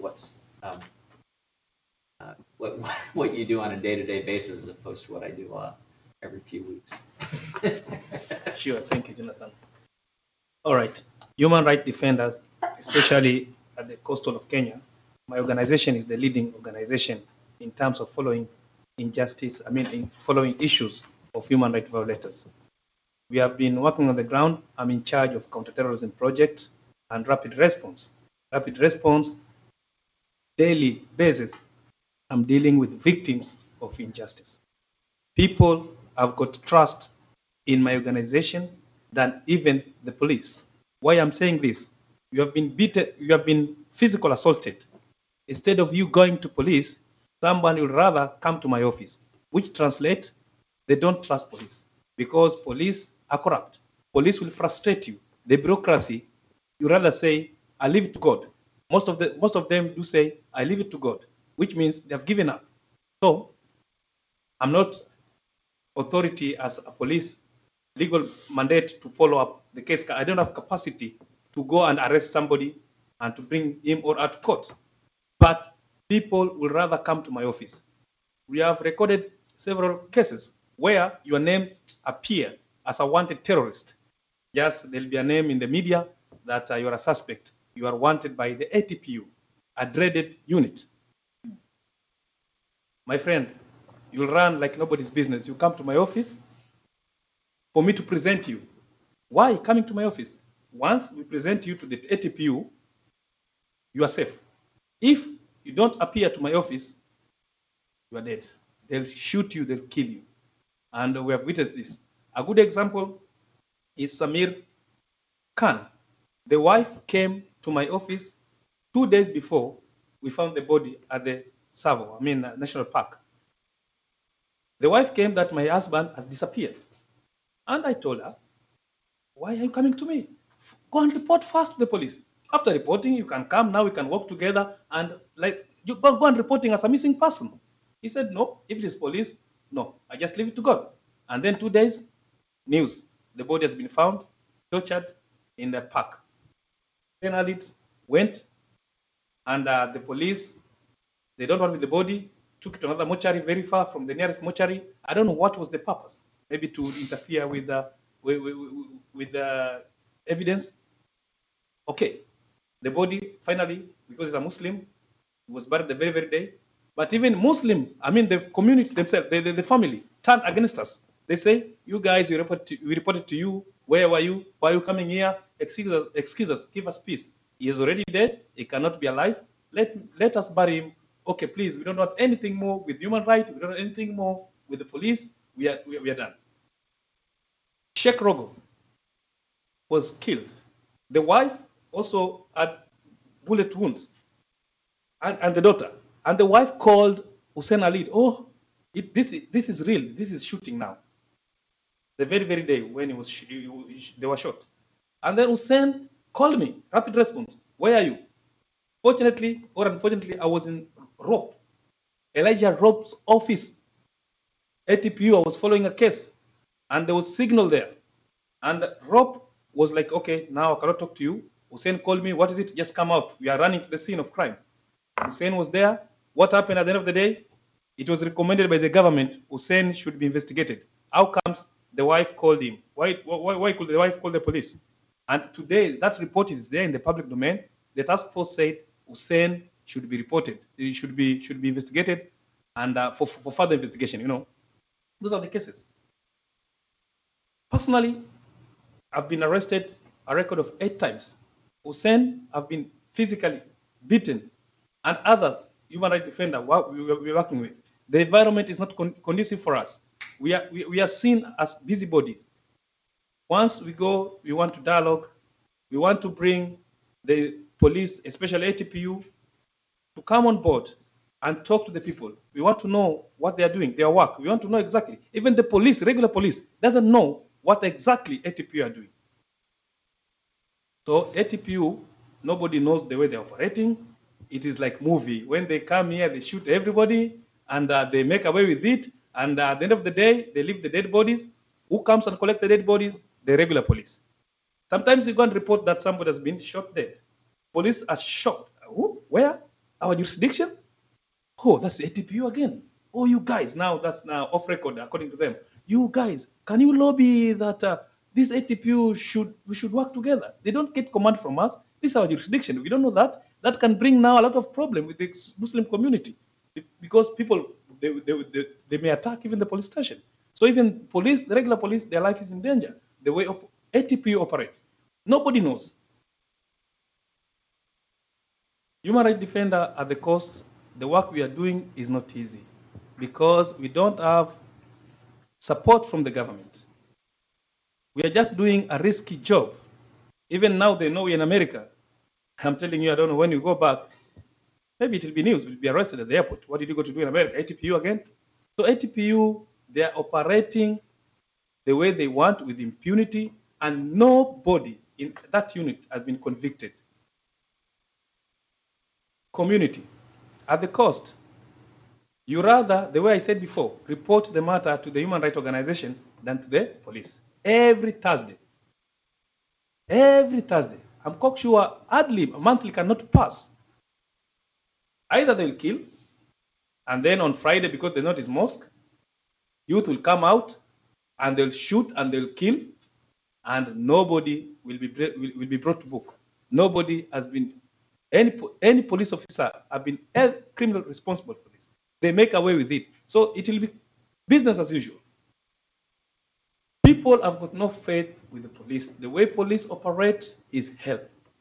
what you do on a day-to-day basis as opposed to what I do every few weeks. Sure, thank you, Jonathan. All right, human rights defenders, especially at the coastal of Kenya, my organization is the leading organization in terms of following following issues of human rights violators. We have been working on the ground. I'm in charge of counterterrorism project and rapid response. Rapid response, daily basis, I'm dealing with victims of injustice. People have got trust in my organization than even the police. Why I'm saying this? You have been beaten, you have been physically assaulted. Instead of you going to police, someone will rather come to my office, which translates, they don't trust police because police are corrupt. Police will frustrate you. The bureaucracy, you rather say, I leave it to God. Most of them do say, I leave it to God, which means they have given up. So I'm not authority as a police legal mandate to follow up the case. I don't have capacity to go and arrest somebody and to bring him or her to court. But people will rather come to my office. We have recorded several cases where your name appear as a wanted terrorist. Yes, there'll be a name in the media that you are a suspect. You are wanted by the ATPU, a dreaded unit. My friend, you'll run like nobody's business. You come to my office for me to present you. Why coming to my office? Once we present you to the ATPU, you are safe. If you don't appear to my office, you are dead. They'll shoot you, they'll kill you. And we have witnessed this. A good example is Samir Khan. The wife came to my office 2 days before we found the body at the National Park. The wife came that my husband has disappeared. And I told her, why are you coming to me? Go and report first to the police. After reporting, you can come now, we can work together and you go and reporting as a missing person. He said, no, if it is police, no, I just leave it to God. And then 2 days, news, the body has been found, tortured in the park. Then Alit went and the police, they don't want with the body, took it to another mortuary very far from the nearest mortuary. I don't know what was the purpose. Maybe to interfere with the evidence. Okay. The body, finally, because he's a Muslim, was buried the very, very day. But even Muslim, I mean, the community themselves, the family, turned against us. They say, you guys, we reported to you. Where were you? Why are you coming here? Excuse us, give us peace. He is already dead. He cannot be alive. Let us bury him. Okay, please, we don't want anything more with human rights. We don't want anything more with the police. We are done. Sheikh Rogo was killed. The wife also had bullet wounds, and the daughter. And the wife called Hussein Ali. Oh, this is real. This is shooting now. The very, very day when they were shot. And then Hussein called me, rapid response. Where are you? Fortunately or unfortunately, I was in Rope, Elijah Rope's office. ATPU, I was following a case, and there was signal there. And Rope was like, okay, now I cannot talk to you. Hussein called me, what is it? Just come out. We are running to the scene of crime. Hussein was there. What happened at the end of the day? It was recommended by the government Hussein should be investigated. How comes the wife called him? Why could the wife call the police? And today, that report is there in the public domain. The task force said Hussein should be reported. He should be investigated, and for further investigation. You know, those are the cases. Personally, I've been arrested a record of 8 times. Hussein have been physically beaten, and others, human rights defender, we're working with. The environment is not conducive for us. We are seen as busybodies. Once we go, we want to dialogue. We want to bring the police, especially ATPU, to come on board and talk to the people. We want to know what they are doing, their work. We want to know exactly. Even the police, regular police, doesn't know what exactly ATPU are doing. So ATPU, nobody knows the way they're operating. It is like movie. When they come here, they shoot everybody, and they make away with it. And at the end of the day, they leave the dead bodies. Who comes and collects the dead bodies? The regular police. Sometimes you go and report that somebody has been shot dead. Police are shocked. Who? Where? Our jurisdiction? Oh, that's ATPU again. Oh, you guys, now that's now off record according to them. You guys, can you lobby that this ATPU we should work together? They don't get command from us. This is our jurisdiction. We don't know that. That can bring now a lot of problem with the Muslim community because people, they may attack even the police station. So even police, the regular police, their life is in danger. The way ATPU operates, nobody knows. Human rights defender at the coast, the work we are doing is not easy because we don't have support from the government. We are just doing a risky job. Even now they know we're in America. I'm telling you, I don't know when you go back, maybe it will be news, we'll be arrested at the airport. What did you go to do in America? ATPU again? So ATPU, they are operating the way they want with impunity, and nobody in that unit has been convicted. Community, at the coast, you rather, the way I said before, report the matter to the human rights organization than to the police. Every Thursday. I'm quite sure hardly a monthly cannot pass. Either they'll kill, and then on Friday, because the note is mosque, youth will come out and they'll shoot and they'll kill, and nobody will be brought to book. Nobody has been, any police officer have been held criminally responsible for this. They make away with it. So it will be business as usual. People have got no faith with the police. The way police operate is hell.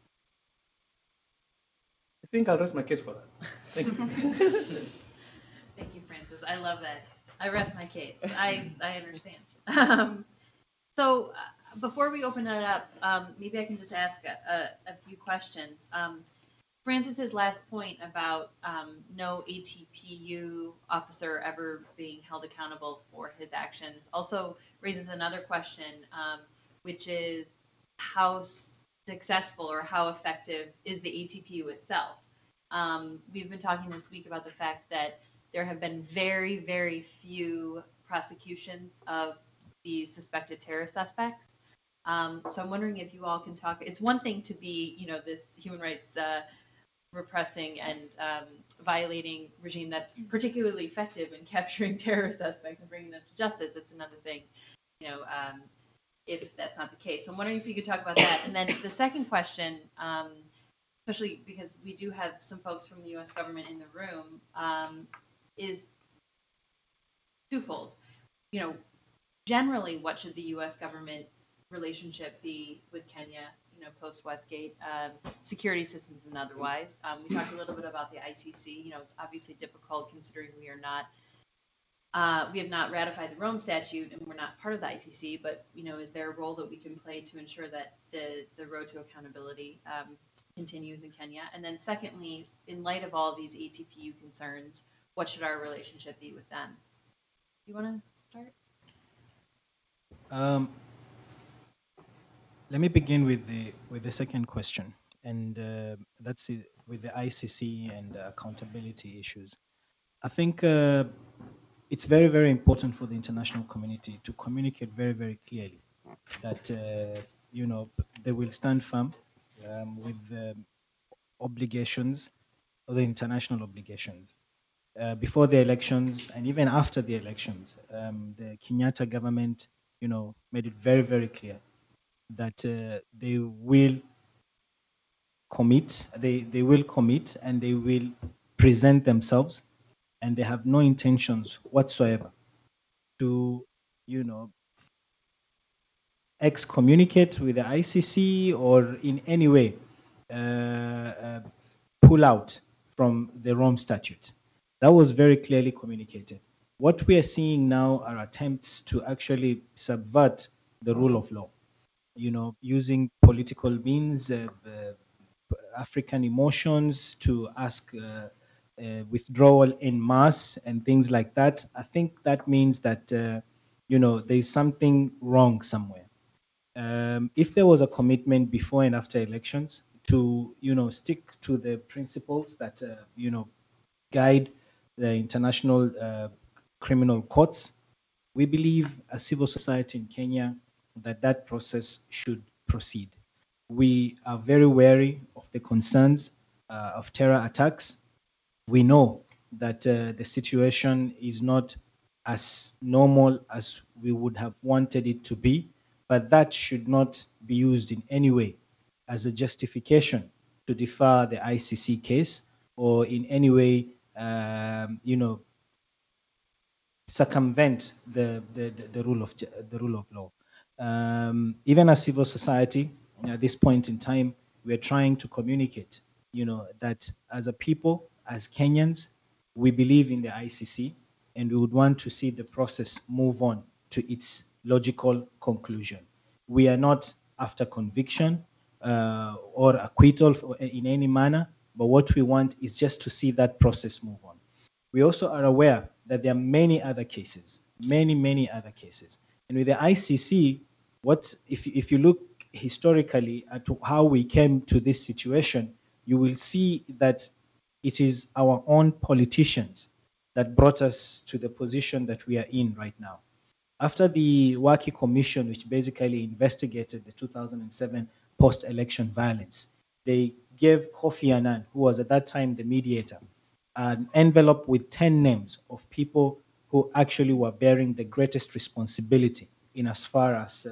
I think I'll rest my case for that. Thank you. Thank you, Francis. I love that. I rest my case. I understand. So before we open it up, maybe I can just ask a few questions. Francis's last point about no ATPU officer ever being held accountable for his actions also raises another question, which is how successful or how effective is the ATPU itself? We've been talking this week about the fact that there have been very, very few prosecutions of these suspected terror suspects. So I'm wondering if you all can talk. It's one thing to be, this human rights repressing and violating regime that's particularly effective in capturing terror suspects and bringing them to justice. It's another thing, if that's not the case. So I'm wondering if you could talk about that. And then the second question especially because we do have some folks from the U.S. government in the room, is twofold. You know, generally, what should the U.S. government relationship be with Kenya? You know, post Westgate, security systems and otherwise. We talked a little bit about the ICC. You know, it's obviously difficult considering we are not. We have not ratified the Rome Statute, and we're not part of the ICC. But you know, is there a role that we can play to ensure that the road to accountability continues in Kenya? And then, secondly, in light of all these ATPU concerns, what should our relationship be with them? Do you want to start? Let me begin with the second question, and that's it, with the ICC and accountability issues. I think it's very, very important for the international community to communicate very, very clearly that you know, they will stand firm with the obligations, or the international obligations. Before the elections and even after the elections, the Kenyatta government, you know, made it very, very clear that they will commit, they will commit, and they will present themselves, and they have no intentions whatsoever to, you know, excommunicate with the ICC or in any way pull out from the Rome Statute. That was very clearly communicated. What we are seeing now are attempts to actually subvert the rule of law, you know, using political means, African emotions to ask withdrawal en masse and things like that. I think that means that, you know, there's something wrong somewhere. If there was a commitment before and after elections to, you know, stick to the principles that, you know, guide the international criminal courts, we believe as civil society in Kenya that that process should proceed. We are very wary of the concerns of terror attacks. We know that the situation is not as normal as we would have wanted it to be, but that should not be used in any way as a justification to defer the ICC case or in any way, you know, circumvent the rule of law. Even as civil society, at this point in time, we are trying to communicate, you know, that as a people, as Kenyans, we believe in the ICC, and we would want to see the process move on to its logical conclusion. We are not after conviction or acquittal in any manner, but what we want is just to see that process move on. We also are aware that there are many other cases, many other cases. And with the ICC, if you look historically at how we came to this situation, you will see that it is our own politicians that brought us to the position that we are in right now. After the Waki Commission, which basically investigated the 2007 post-election violence, they gave Kofi Annan, who was at that time the mediator, an envelope with 10 names of people who actually were bearing the greatest responsibility in as far as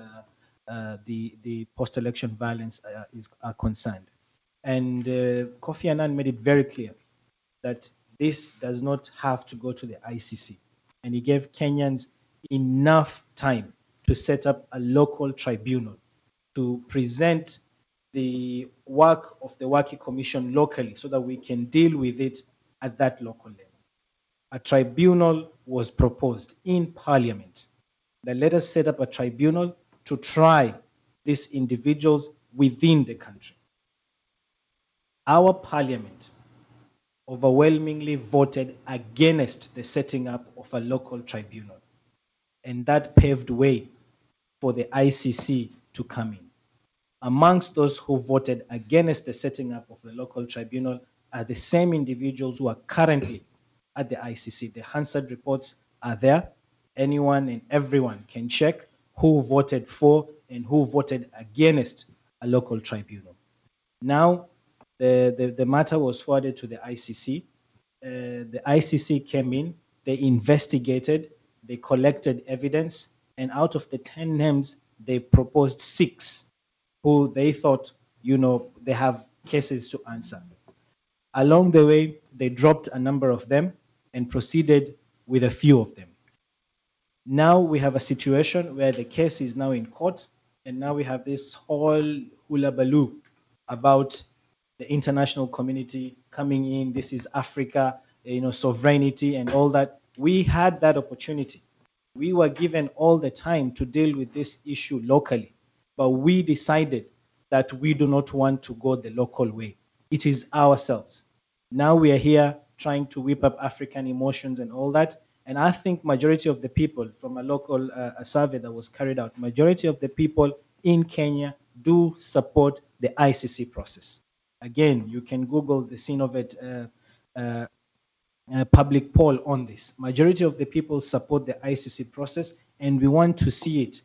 the post-election violence are concerned. And Kofi Annan made it very clear that this does not have to go to the ICC. And he gave Kenyans enough time to set up a local tribunal to present the work of the Waki Commission locally so that we can deal with it at that local level. A tribunal was proposed in Parliament that let us set up a tribunal to try these individuals within the country. Our Parliament overwhelmingly voted against the setting up of a local tribunal, and that paved way for the ICC to come in. Amongst those who voted against the setting up of the local tribunal are the same individuals who are currently at the ICC. The Hansard reports are there. Anyone and everyone can check who voted for and who voted against a local tribunal. Now, the matter was forwarded to the ICC. The ICC came in, they investigated, they collected evidence, and out of the 10 names, they proposed 6 who they thought, you know, they have cases to answer. Along the way, they dropped a number of them and proceeded with a few of them. Now we have a situation where the case is now in court, and now we have this whole hullabaloo about the international community coming in. This is Africa, sovereignty and all that. We had that opportunity. We were given all the time to deal with this issue locally, but we decided that we do not want to go the local way. It is ourselves. Now we are here trying to whip up African emotions and all that. And I think majority of the people, from a local a survey that was carried out, majority of the people in Kenya do support the ICC process. Again, you can Google the Synovet public poll on this. Majority of the people support the ICC process, and we want to see it,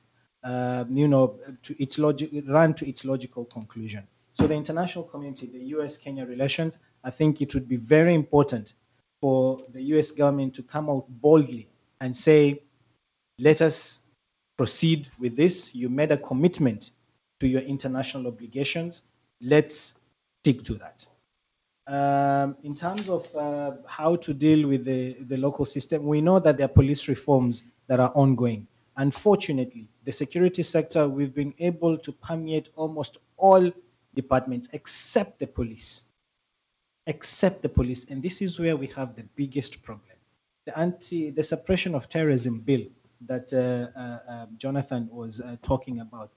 run to its logical conclusion. So the international community, the U.S.-Kenya relations, I think it would be very important for the U.S. government to come out boldly and say, let us proceed with this. You made a commitment to your international obligations. Let's stick to that. In terms of how to deal with the local system, we know that there are police reforms that are ongoing. Unfortunately, the security sector, we've been able to permeate almost all departments except the police. And this is where we have the biggest problem. The suppression of terrorism bill that Jonathan was talking about.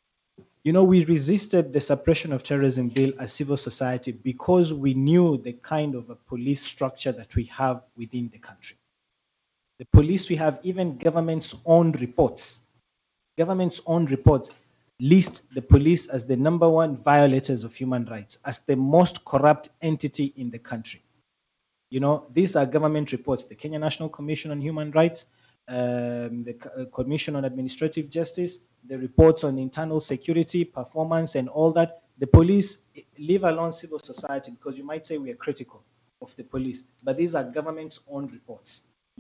We resisted the suppression of terrorism bill as civil society because we knew the kind of a police structure that we have within the country. The police, we have even government's own reports. Government's own reports list the police as the #1 violators of human rights, as the most corrupt entity in the country. These are government reports, the Kenya National Commission on Human Rights, the Commission on Administrative Justice, the reports on internal security, performance, and all that. The police, leave alone civil society, because you might say we are critical of the police, but these are government's own reports,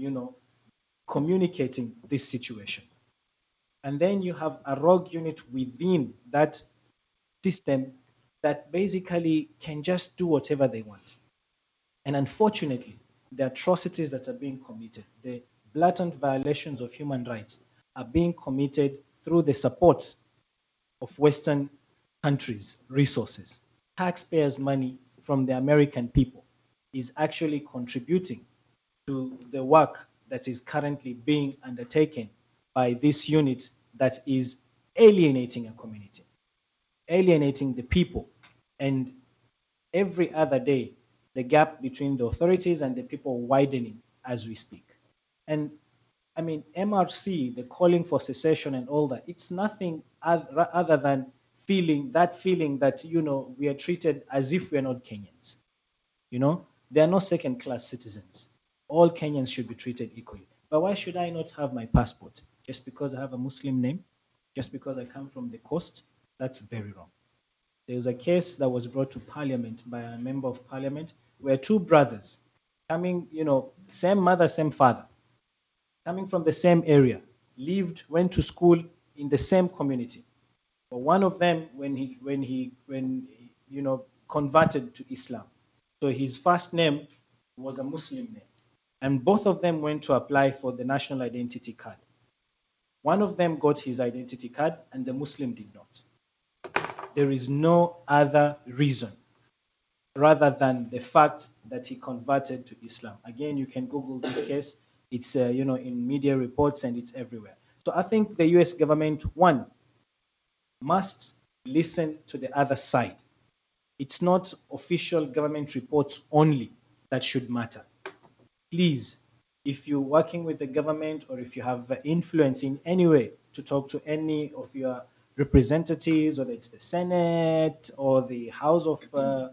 communicating this situation. And then you have a rogue unit within that system that basically can just do whatever they want. And unfortunately, the atrocities that are being committed, the blatant violations of human rights are being committed through the support of Western countries' resources. Taxpayers' money from the American people is actually contributing to the work that is currently being undertaken by this unit that is alienating a community, alienating the people. And every other day, the gap between the authorities and the people widening as we speak. And I mean, MRC, the calling for secession and all that, it's nothing other than feeling that, we are treated as if we are not Kenyans. There are no second-class citizens. All Kenyans should be treated equally. But why should I not have my passport? Just because I have a Muslim name? Just because I come from the coast? That's very wrong. There was a case that was brought to Parliament by a member of Parliament where two brothers coming, same mother, same father, coming from the same area, went to school in the same community. But one of them, when he converted to Islam, so his first name was a Muslim name, and both of them went to apply for the national identity card. One of them got his identity card, and the Muslim did not. There is no other reason rather than the fact that he converted to Islam. Again, you can Google this case. It's in media reports and it's everywhere. So I think the US government, one, must listen to the other side. It's not official government reports only that should matter. Please, if you're working with the government or if you have influence in any way to talk to any of your representatives, whether it's the Senate or the House of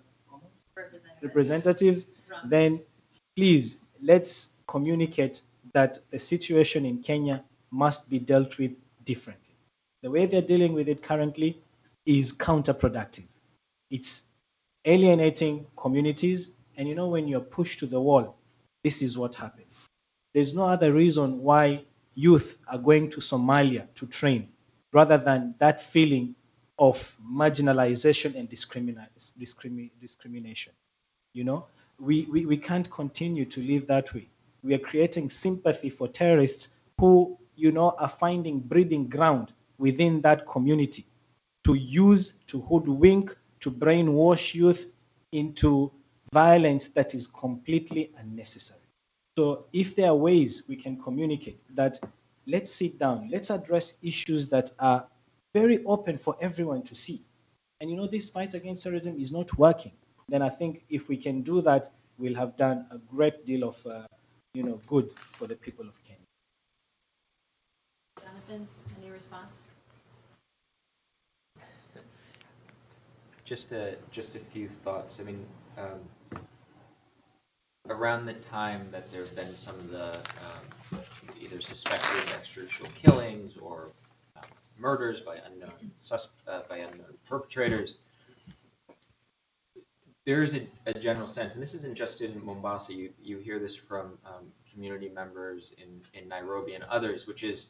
Representatives, then please, let's communicate that the situation in Kenya must be dealt with differently. The way they're dealing with it currently is counterproductive. It's alienating communities, and when you're pushed to the wall, this is what happens. There's no other reason why youth are going to Somalia to train rather than that feeling of marginalization and discrimination. You know, we can't continue to live that way. We are creating sympathy for terrorists who, you know, are finding breeding ground within that community to use, to hoodwink, to brainwash youth into violence that is completely unnecessary. So if there are ways we can communicate that, let's sit down, let's address issues that are very open for everyone to see. And you know, this fight against terrorism is not working. Then I think if we can do that, we'll have done a great deal of, you know, good for the people of Kenya. Jonathan, any response? Just a few thoughts. I mean, around the time that there have been some of the either suspected extrajudicial killings or murders by unknown perpetrators, there is a general sense, and this isn't just in Mombasa. You hear this from community members in Nairobi and others, which is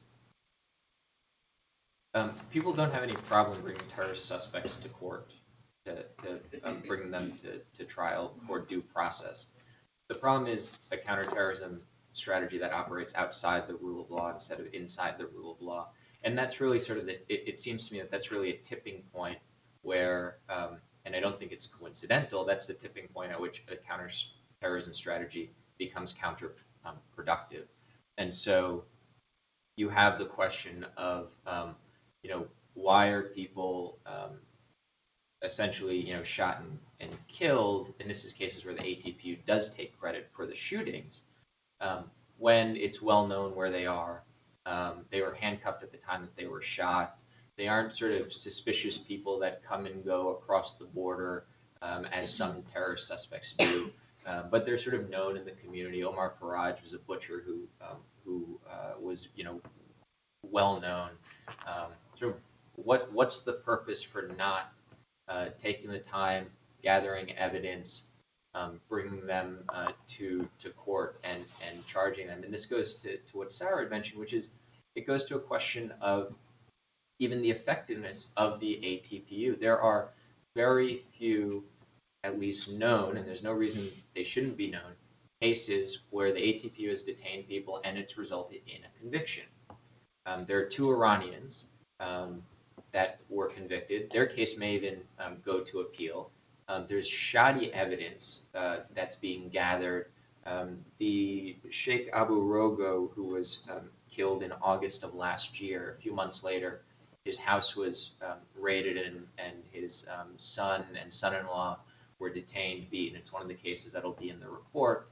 people don't have any problem bringing terrorist suspects to court to bring them to trial for due process. The problem is a counterterrorism strategy that operates outside the rule of law instead of inside the rule of law. And that's really sort of it seems to me that that's really a tipping point where, and I don't think it's coincidental, that's the tipping point at which a counterterrorism strategy becomes counterproductive. And so you have the question of, you know, why are people essentially, you know, shot and killed, and this is cases where the ATPU does take credit for the shootings, when it's well known where they are. They were handcuffed at the time that they were shot. They aren't sort of suspicious people that come and go across the border as some terrorist suspects do, but they're sort of known in the community. Omar Faraj was a butcher who was, you know, well known. Sort of what's the purpose for not taking the time, gathering evidence, bringing them to court and charging them? And this goes to what Sarah had mentioned, which is it goes to a question of even the effectiveness of the ATPU. There are very few, at least known, and there's no reason they shouldn't be known, cases where the ATPU has detained people and it's resulted in a conviction. There are two Iranians that were convicted. Their case may even go to appeal. There's shoddy evidence that's being gathered. The Sheikh Abu Rogo, who was killed in August of last year, a few months later, his house was raided and his son and son-in-law were detained, beaten. It's one of the cases that'll be in the report.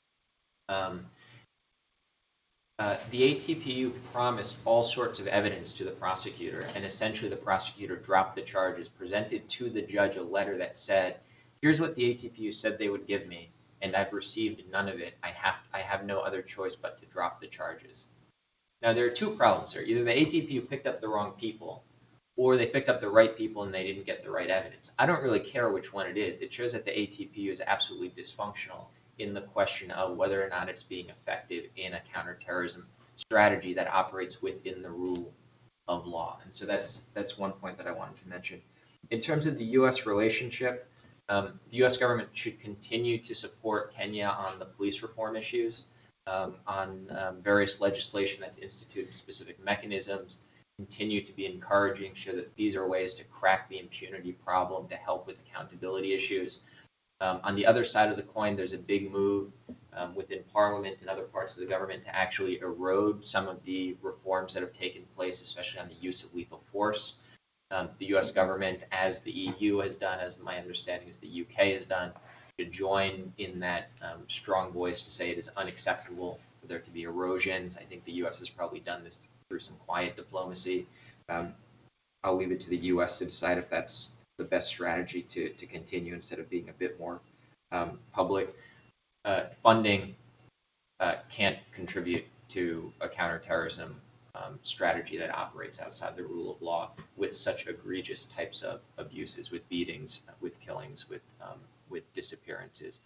The ATPU promised all sorts of evidence to the prosecutor, and essentially the prosecutor dropped the charges, presented to the judge a letter that said, here's what the ATPU said they would give me, and I've received none of it. I have no other choice but to drop the charges. Now, there are two problems here. Either the ATPU picked up the wrong people, or they picked up the right people and they didn't get the right evidence. I don't really care which one it is. It shows that the ATPU is absolutely dysfunctional in the question of whether or not it's being effective in a counterterrorism strategy that operates within the rule of law. And so that's one point that I wanted to mention. In terms of the U.S. relationship, the U.S. government should continue to support Kenya on the police reform issues, on various legislation that's instituted specific mechanisms, continue to be encouraging, show that these are ways to crack the impunity problem, to help with accountability issues. On the other side of the coin, there's a big move within Parliament and other parts of the government to actually erode some of the reforms that have taken place, especially on the use of lethal force. The U.S. government, as the EU has done, as my understanding is the UK has done, should join in that strong voice to say it is unacceptable for there to be erosions. I think the U.S. has probably done this through some quiet diplomacy. I'll leave it to the U.S. to decide if that's the best strategy to continue instead of being a bit more public. Funding can't contribute to a counterterrorism strategy that operates outside the rule of law with such egregious types of abuses, with beatings, with killings, with disappearances.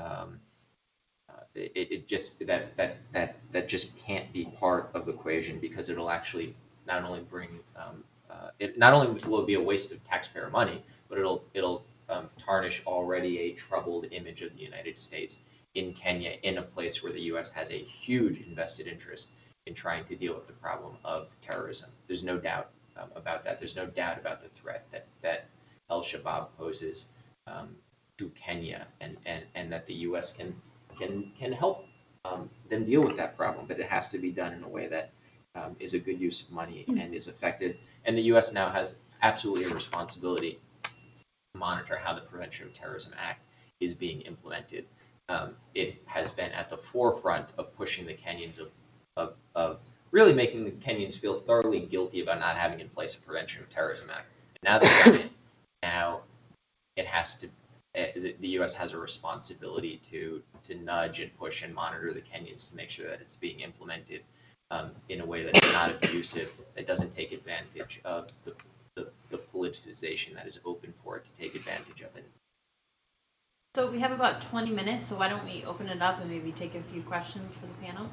It just that just can't be part of the equation, because it'll actually not only bring it not only will it be a waste of taxpayer money, but it'll tarnish already a troubled image of the United States in Kenya, in a place where the U.S. has a huge invested interest in trying to deal with the problem of terrorism. There's no doubt about that. There's no doubt about the threat that Al-Shabaab poses to Kenya, and that the U.S. can help them deal with that problem, but it has to be done in a way that is a good use of money and is effective. And the U.S. now has absolutely a responsibility to monitor how the Prevention of Terrorism Act is being implemented. It has been at the forefront of pushing the Kenyans of really making the Kenyans feel thoroughly guilty about not having in place a Prevention of Terrorism Act. And now they've done it. Now it has to. The U.S. has a responsibility to nudge and push and monitor the Kenyans to make sure that it's being implemented in a way that's not abusive, that doesn't take advantage of the politicization that is open for it to take advantage of it. So we have about 20 minutes, so why don't we open it up and maybe take a few questions for the panel?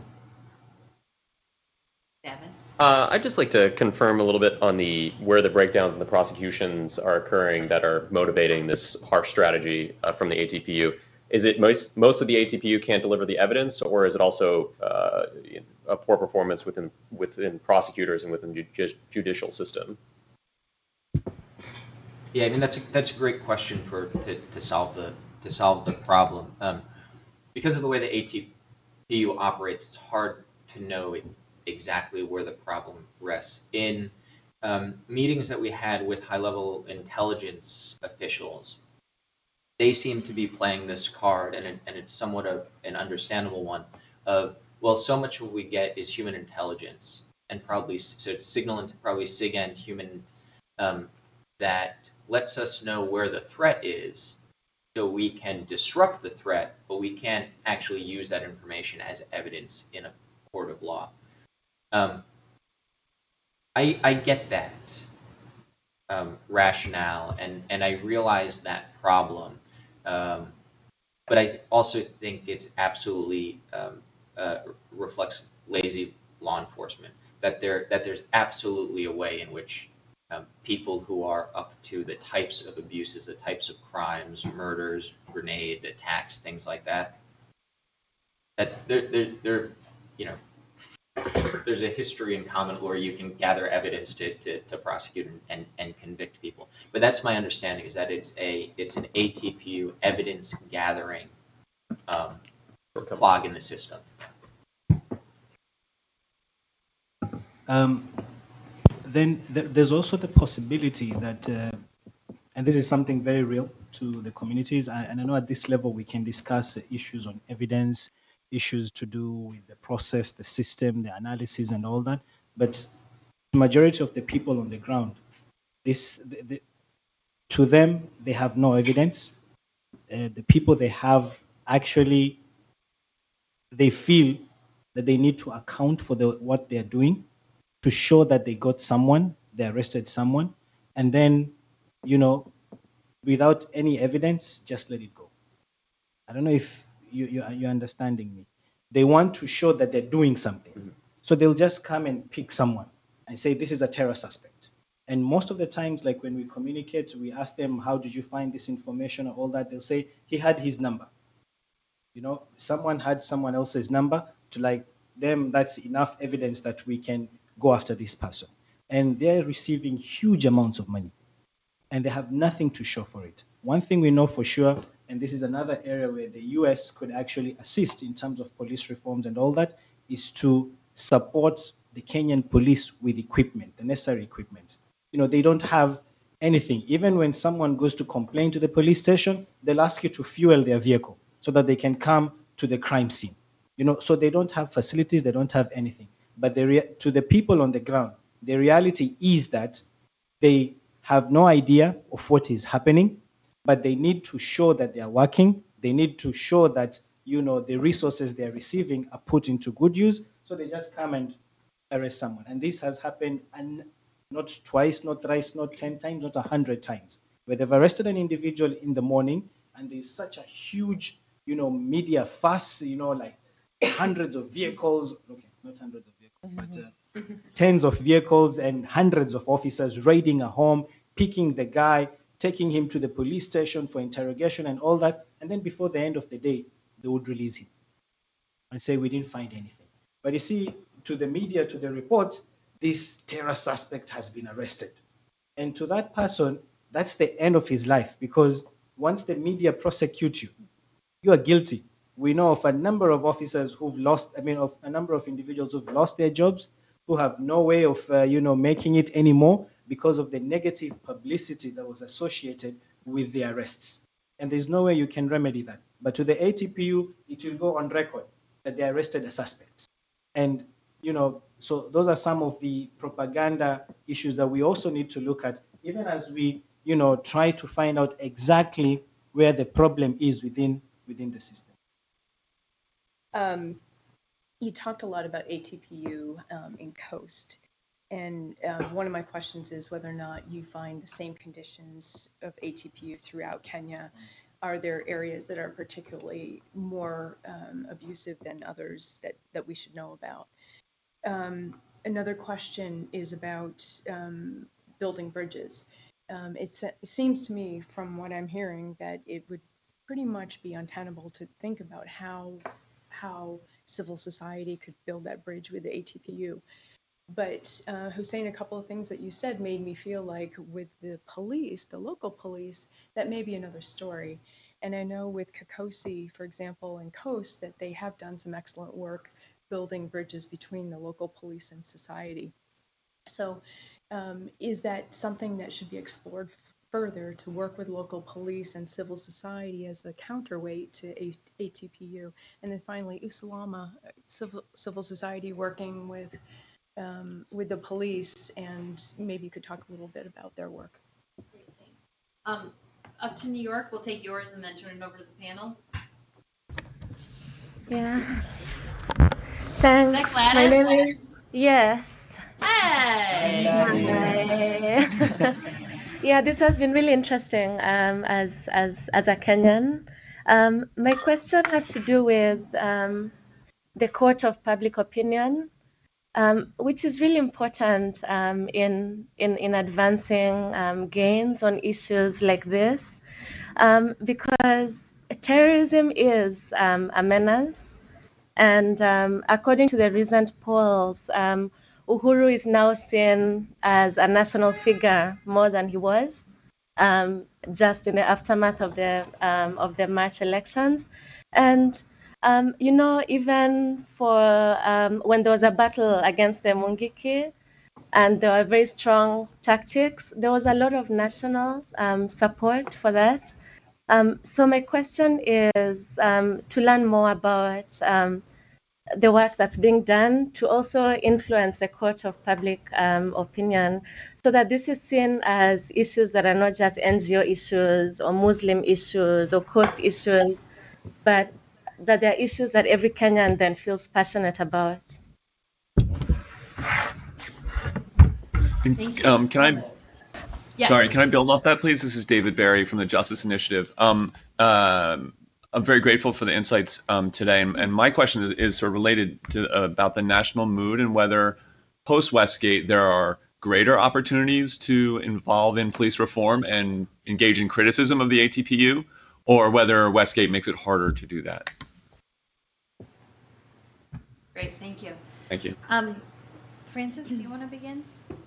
Devin? I'd just like to confirm a little bit on where the breakdowns in the prosecutions are occurring that are motivating this harsh strategy from the ATPU. Is it most of the ATPU can't deliver the evidence, or is it also a poor performance within prosecutors and within the judicial system? Yeah, I mean that's a great question to solve the problem. Because of the way the ATPU operates, it's hard to know exactly where the problem rests. In meetings that we had with high-level intelligence officials, they seem to be playing this card, and it's somewhat of an understandable one, of, well, so much of what we get is human intelligence, and probably, so it's signal into probably SIG-end human, that lets us know where the threat is, so we can disrupt the threat, but we can't actually use that information as evidence in a court of law. I get that rationale, and I realize that problem, but I also think it's absolutely reflects lazy law enforcement. That there's absolutely a way in which people who are up to the types of abuses, the types of crimes, murders, grenade attacks, things like that, that they're you know. There's a history in common where you can gather evidence to prosecute and convict people. But that's my understanding, is that it's an ATPU evidence gathering clog in the system. Then there's also the possibility that, and this is something very real to the communities, and I know at this level we can discuss issues on evidence, issues to do with the process, the system, the analysis, and all that. But the majority of the people on the ground, to them, they have no evidence. The people they have actually, they feel that they need to account for what they're doing to show that they got someone, they arrested someone, and then, without any evidence, just let it go. I don't know if you're understanding me. They want to show that they're doing something. Mm-hmm. So they'll just come and pick someone and say, this is a terror suspect. And most of the times, like when we communicate, we ask them, how did you find this information or all that? They'll say, he had his number. Someone had someone else's number. To like them, that's enough evidence that we can go after this person. And they're receiving huge amounts of money. And they have nothing to show for it. One thing we know for sure, and this is another area where the US could actually assist in terms of police reforms and all that, is to support the Kenyan police with equipment, the necessary equipment. They don't have anything. Even when someone goes to complain to the police station, they'll ask you to fuel their vehicle so that they can come to the crime scene. So they don't have facilities, they don't have anything. But to the people on the ground, the reality is that they have no idea of what is happening, but they need to show that they are working. They need to show that, the resources they're receiving are put into good use. So they just come and arrest someone. And this has happened, and not twice, not thrice, not 10 times, not 100 times, where they've arrested an individual in the morning, and there's such a huge, media fuss, like hundreds of vehicles, okay, not hundreds of vehicles, but tens of vehicles and hundreds of officers raiding a home, picking the guy, taking him to the police station for interrogation and all that. And then before the end of the day, they would release him and say, we didn't find anything. But you see, to the media, to the reports, this terror suspect has been arrested. And to that person, that's the end of his life, because once the media prosecute you, you are guilty. We know of a number of officers who've lost, of a number of individuals who've lost their jobs, who have no way of, making it anymore because of the negative publicity that was associated with the arrests. And there's no way you can remedy that. But to the ATPU, it will go on record that they arrested a suspect. And, so those are some of the propaganda issues that we also need to look at, even as we, try to find out exactly where the problem is within the system. You talked a lot about ATPU in Coast. And one of my questions is whether or not you find the same conditions of ATPU throughout Kenya. Are there areas that are particularly more abusive than others that we should know about? Another question is about building bridges. It seems to me, from what I'm hearing, that it would pretty much be untenable to think about how civil society could build that bridge with the ATPU. But Hussein, a couple of things that you said made me feel like with the police, the local police, that may be another story. And I know with Kakosi, for example, in Coast, that they have done some excellent work building bridges between the local police and society. So is that something that should be explored further, to work with local police and civil society as a counterweight to ATPU? And then finally, Usalama, civil society working with the police, and maybe you could talk a little bit about their work. Up to New York, we'll take yours and then turn it over to the panel. Yeah. Thanks. Is that My Gladys? name is, yes. Hey! Hi. Yeah, this has been really interesting as a Kenyan. My question has to do with the court of public opinion, which is really important in advancing gains on issues like this, because terrorism is a menace. And according to the recent polls, Uhuru is now seen as a national figure more than he was just in the aftermath of the March elections. And even for when there was a battle against the Mungiki, and there were very strong tactics, there was a lot of national support for that. So my question is to learn more about the work that's being done to also influence the court of public opinion, so that this is seen as issues that are not just NGO issues or Muslim issues or coast issues, but that they're issues that every Kenyan then feels passionate about. Thank you. Can I? Yes. Sorry, can I build off that, please? This is David Barry from the Justice Initiative. I'm very grateful for the insights today, and my question is sort of related to about the national mood and whether post-Westgate there are greater opportunities to involve in police reform and engage in criticism of the ATPU, or whether Westgate makes it harder to do that. Great, thank you. Thank you. Francis, do you want to begin?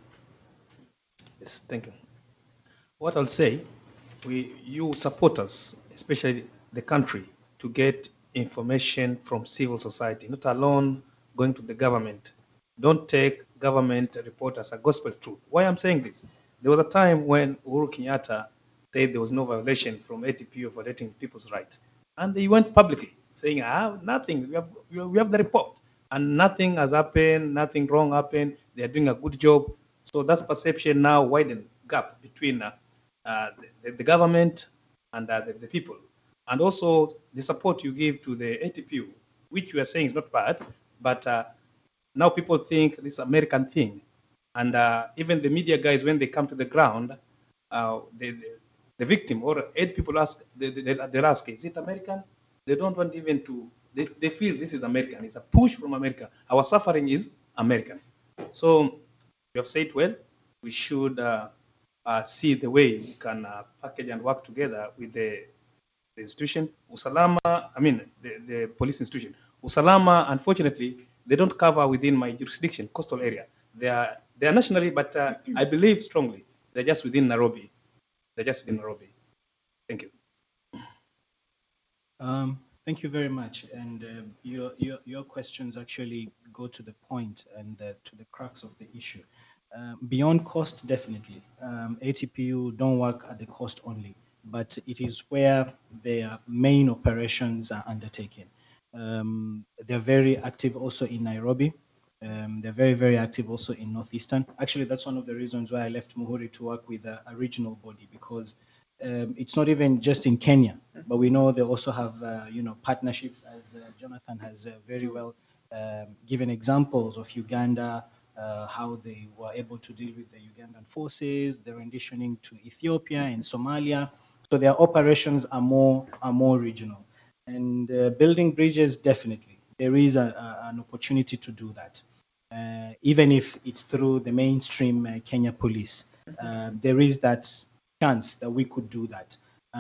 Yes, thank you. What I'll say, you support us, especially the country, to get information from civil society, not alone going to the government. Don't take government report as a gospel truth. Why I'm saying this? There was a time when Uhuru Kenyatta said there was no violation from ATPU violating people's rights. And he went publicly saying, nothing, we have the report. And nothing has happened, nothing wrong happened, they are doing a good job. So that's perception now widen gap between the government and the people. And also the support you give to the ATPU, which you are saying is not bad, but now people think this is American thing. And even the media guys, when they come to the ground, the victim or eight people ask, they'll ask, is it American? They don't want even to, they feel this is American. It's a push from America. Our suffering is American. So you have said well, we should see the way we can package and work together with the institution. Usalama, I mean, the police institution. Usalama, unfortunately, they don't cover within my jurisdiction, coastal area. They are nationally, but I believe strongly they're just within Nairobi. They're just within Nairobi. Thank you. Thank you very much. And your questions actually go to the point and to the crux of the issue. Beyond cost, definitely. ATPU don't work at the coast only, but it is where their main operations are undertaken. They're very active also in Nairobi. They're very, very active also in Northeastern. Actually, that's one of the reasons why I left Muhuri to work with a regional body, because it's not even just in Kenya, but we know they also have, partnerships, as Jonathan has very well given examples of Uganda, how they were able to deal with the Ugandan forces, the renditioning to Ethiopia and Somalia. So their operations are more regional. And building bridges, definitely, there is an opportunity to do that. Even if it's through the mainstream Kenya police, there is that chance that we could do that.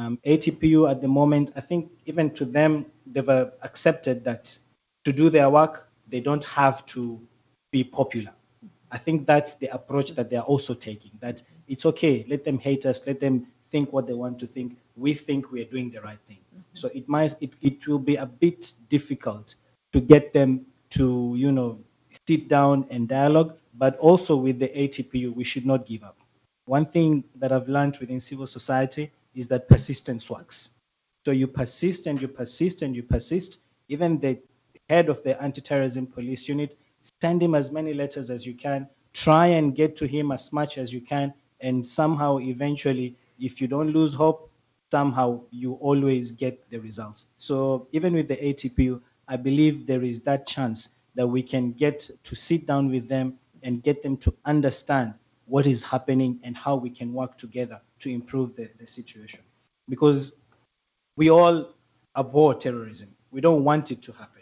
ATPU at the moment, I think even to them, they've accepted that to do their work, they don't have to be popular. I think that's the approach that they're also taking, that it's okay, let them hate us, let them think what they want to think. We think we are doing the right thing. So it will be a bit difficult to get them to, sit down and dialogue, but also with the ATPU, we should not give up. One thing that I've learned within civil society is that persistence works. So you persist and you persist and you persist. Even the head of the anti-terrorism police unit, send him as many letters as you can, try and get to him as much as you can, and somehow eventually, if you don't lose hope, somehow you always get the results. So even with the ATPU, I believe there is that chance that we can get to sit down with them and get them to understand what is happening and how we can work together to improve the situation. Because we all abhor terrorism. We don't want it to happen.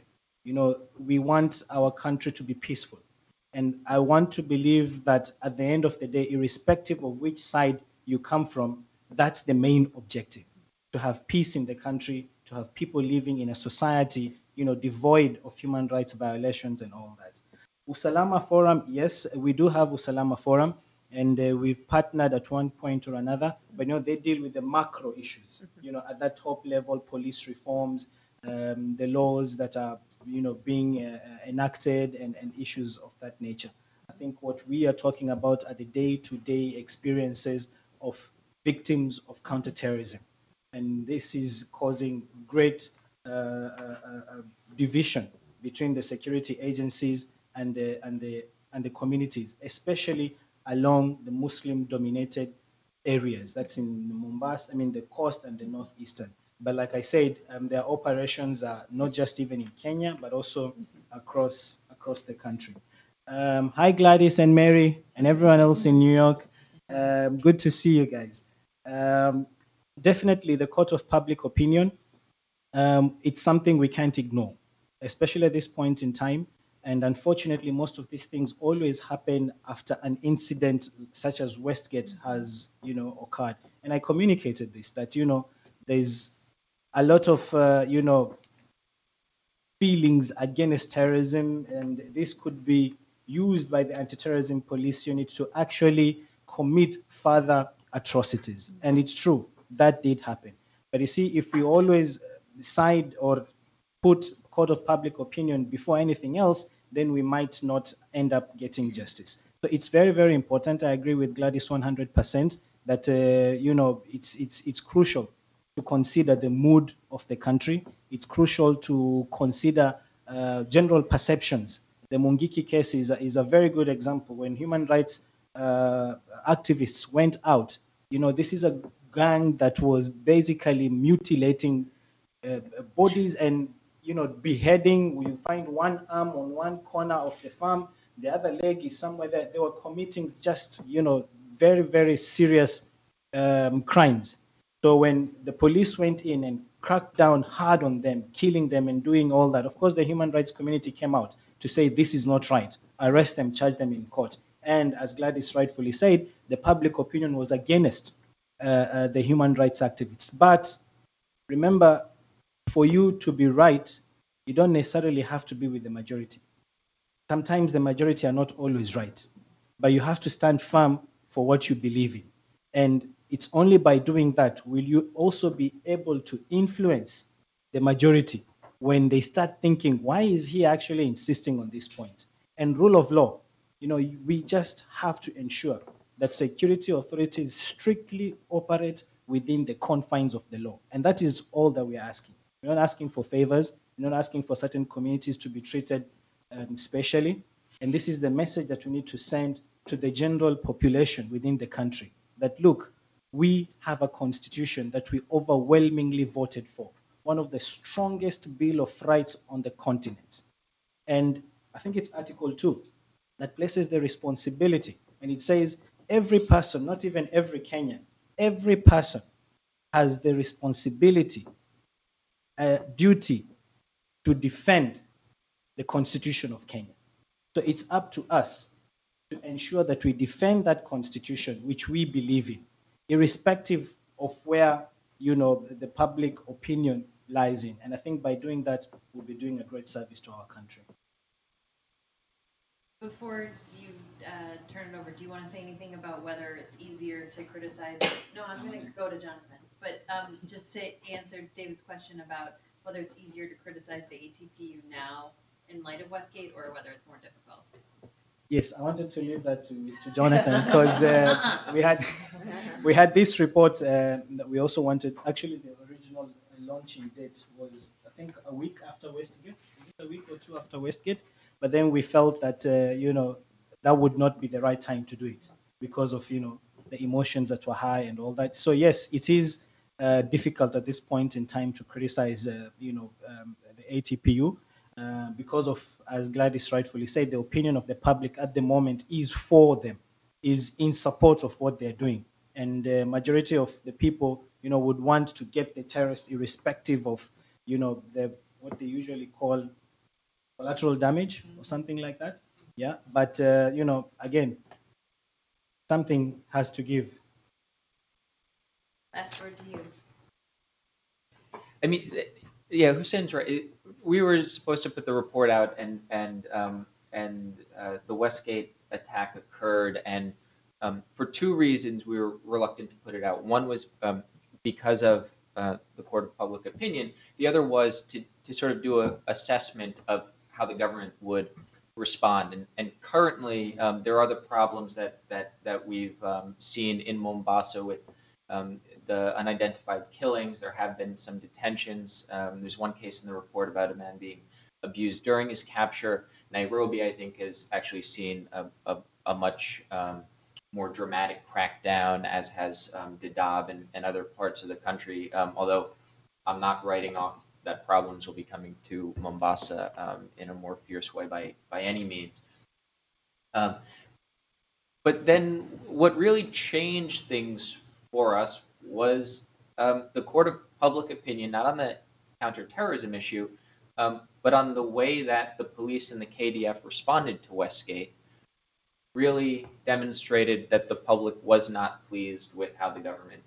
We want our country to be peaceful. And I want to believe that at the end of the day, irrespective of which side you come from, that's the main objective, to have peace in the country, to have people living in a society, devoid of human rights violations and all that. Usalama Forum, yes, we do have Usalama Forum, and we've partnered at one point or another, but they deal with the macro issues, at that top level, police reforms, the laws that are, being enacted and issues of that nature. I think what we are talking about are the day-to-day experiences of victims of counterterrorism. And this is causing great division between the security agencies and the communities, especially along the Muslim-dominated areas. That's in Mombasa, the coast and the northeastern. But like I said, their operations are not just even in Kenya, but also across the country. Hi, Gladys and Mary and everyone else in New York. Good to see you guys. Definitely the court of public opinion, it's something we can't ignore, especially at this point in time. And unfortunately, most of these things always happen after an incident such as Westgate has, occurred. And I communicated this, that, there's a lot of, feelings against terrorism, and this could be used by the anti-terrorism police unit to actually commit further atrocities. And it's true, that did happen. But you see, if we always decide or put court of public opinion before anything else, then we might not end up getting justice. So it's very, very important. I agree with Gladys 100% that, it's crucial to consider the mood of the country. It's crucial to consider general perceptions. The Mungiki case is a very good example. When human rights activists went out, this is a gang that was basically mutilating bodies and, beheading. You find one arm on one corner of the farm, the other leg is somewhere there. They were committing just, very, very serious crimes. So when the police went in and cracked down hard on them, killing them and doing all that, of course, the human rights community came out to say this is not right. arrest them, charge them in court. And as Gladys rightfully said, the public opinion was against the human rights activists. But remember, for you to be right, you don't necessarily have to be with the majority. Sometimes the majority are not always right, but you have to stand firm for what you believe in. And it's only by doing that will you also be able to influence the majority when they start thinking, why is he actually insisting on this point? And rule of law, we just have to ensure that security authorities strictly operate within the confines of the law. And that is all that we are asking. We're not asking for favors. We're not asking for certain communities to be treated specially. And this is the message that we need to send to the general population within the country, that look, we have a constitution that we overwhelmingly voted for, one of the strongest Bill of Rights on the continent. And I think it's Article 2 that places the responsibility, and it says every person, not even every Kenyan, every person has the responsibility, duty to defend the Constitution of Kenya. So it's up to us to ensure that we defend that Constitution, which we believe in, irrespective of where, the public opinion lies in. And I think by doing that, we'll be doing a great service to our country. Before you turn it over, do you want to say anything about whether it's easier to criticize? No, I'm going to go to Jonathan. But just to answer David's question about whether it's easier to criticize the ATPU now in light of Westgate or whether it's more difficult. Yes, I wanted to leave that to Jonathan because we had this report that we also wanted. Actually, the original launching date was, I think, a week after Westgate. Was it a week or two after Westgate? But then we felt that that would not be the right time to do it because of the emotions that were high and all that. So yes, it is difficult at this point in time to criticize the ATPU. Because of, as Gladys rightfully said, the opinion of the public at the moment is for them, is in support of what they're doing. And the majority of the people, would want to get the terrorists irrespective of, what they usually call collateral damage or something like that. Yeah. But, again, something has to give. That's word to you. I mean, yeah, Hussein's right. We were supposed to put the report out, and the Westgate attack occurred, and for two reasons we were reluctant to put it out. One was because of the court of public opinion. The other was to sort of do an assessment of how the government would respond. And currently, there are other problems that we've seen in Mombasa with the unidentified killings. There have been some detentions. There's one case in the report about a man being abused during his capture. Nairobi, I think, has actually seen a much more dramatic crackdown, as has Dadaab and other parts of the country, although I'm not writing off that problems will be coming to Mombasa in a more fierce way by any means. But then what really changed things for us was the court of public opinion, not on the counterterrorism issue, but on the way that the police and the KDF responded to Westgate, really demonstrated that the public was not pleased with how the government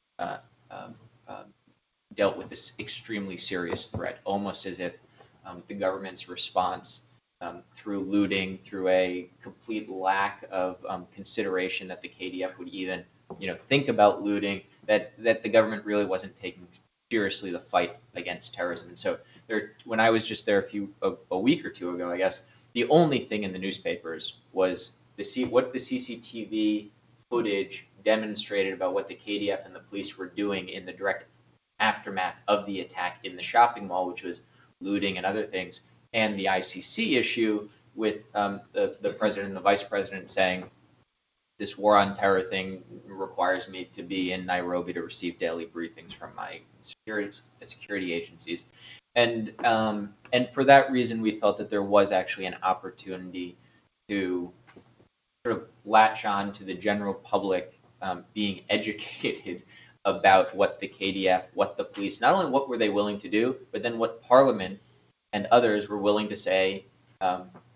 dealt with this extremely serious threat, almost as if the government's response through looting, through a complete lack of consideration that the KDF would even think about looting, that the government really wasn't taking seriously the fight against terrorism. And so when I was just there a week or two ago, I guess, the only thing in the newspapers was what the CCTV footage demonstrated about what the KDF and the police were doing in the direct aftermath of the attack in the shopping mall, which was looting and other things, and the ICC issue with the president and the vice president saying, this war on terror thing requires me to be in Nairobi to receive daily briefings from my security agencies. And for that reason, we felt that there was actually an opportunity to sort of latch on to the general public being educated about what the KDF, what the police, not only what were they willing to do, but then what Parliament and others were willing to say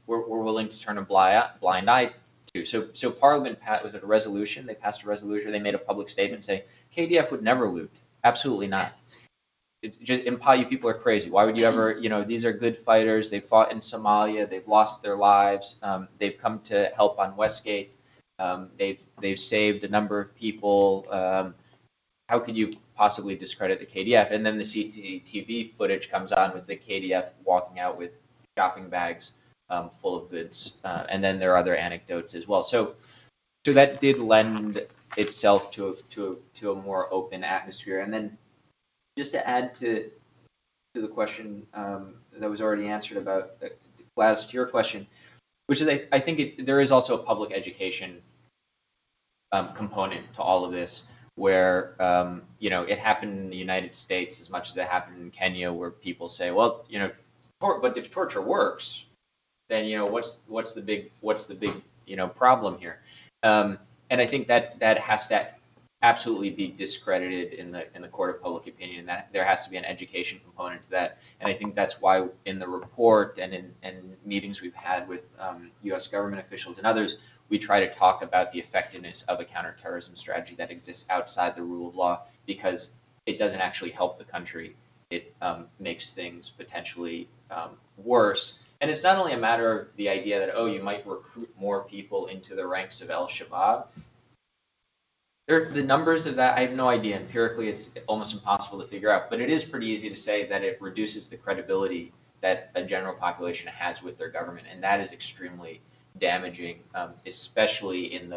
we're willing to turn a blind eye to. So Parliament was it a resolution? They passed a resolution. They made a public statement saying KDF would never loot. Absolutely not. It's just you people are crazy. Why would you ever? These are good fighters. They fought in Somalia. They've lost their lives. They've come to help on Westgate. They've saved a number of people. How could you possibly discredit the KDF? And then the CCTV footage comes on with the KDF walking out with shopping bags full of goods, and then there are other anecdotes as well. So that did lend itself to a more open atmosphere. And then just to add to the question that was already answered about Gladys, to your question, which is I think there is also a public education component to all of this, where it happened in the United States as much as it happened in Kenya, where people say, well, but if torture works, then what's the big problem here? And I think that has to absolutely be discredited in the court of public opinion. That there has to be an education component to that, and I think that's why in the report and in meetings we've had with U.S. government officials and others, we try to talk about the effectiveness of a counterterrorism strategy that exists outside the rule of law, because it doesn't actually help the country. It makes things potentially worse. And it's not only a matter of the idea that, you might recruit more people into the ranks of al-Shabaab. The numbers of that, I have no idea. Empirically, it's almost impossible to figure out. But it is pretty easy to say that it reduces the credibility that a general population has with their government, and that is extremely damaging, especially in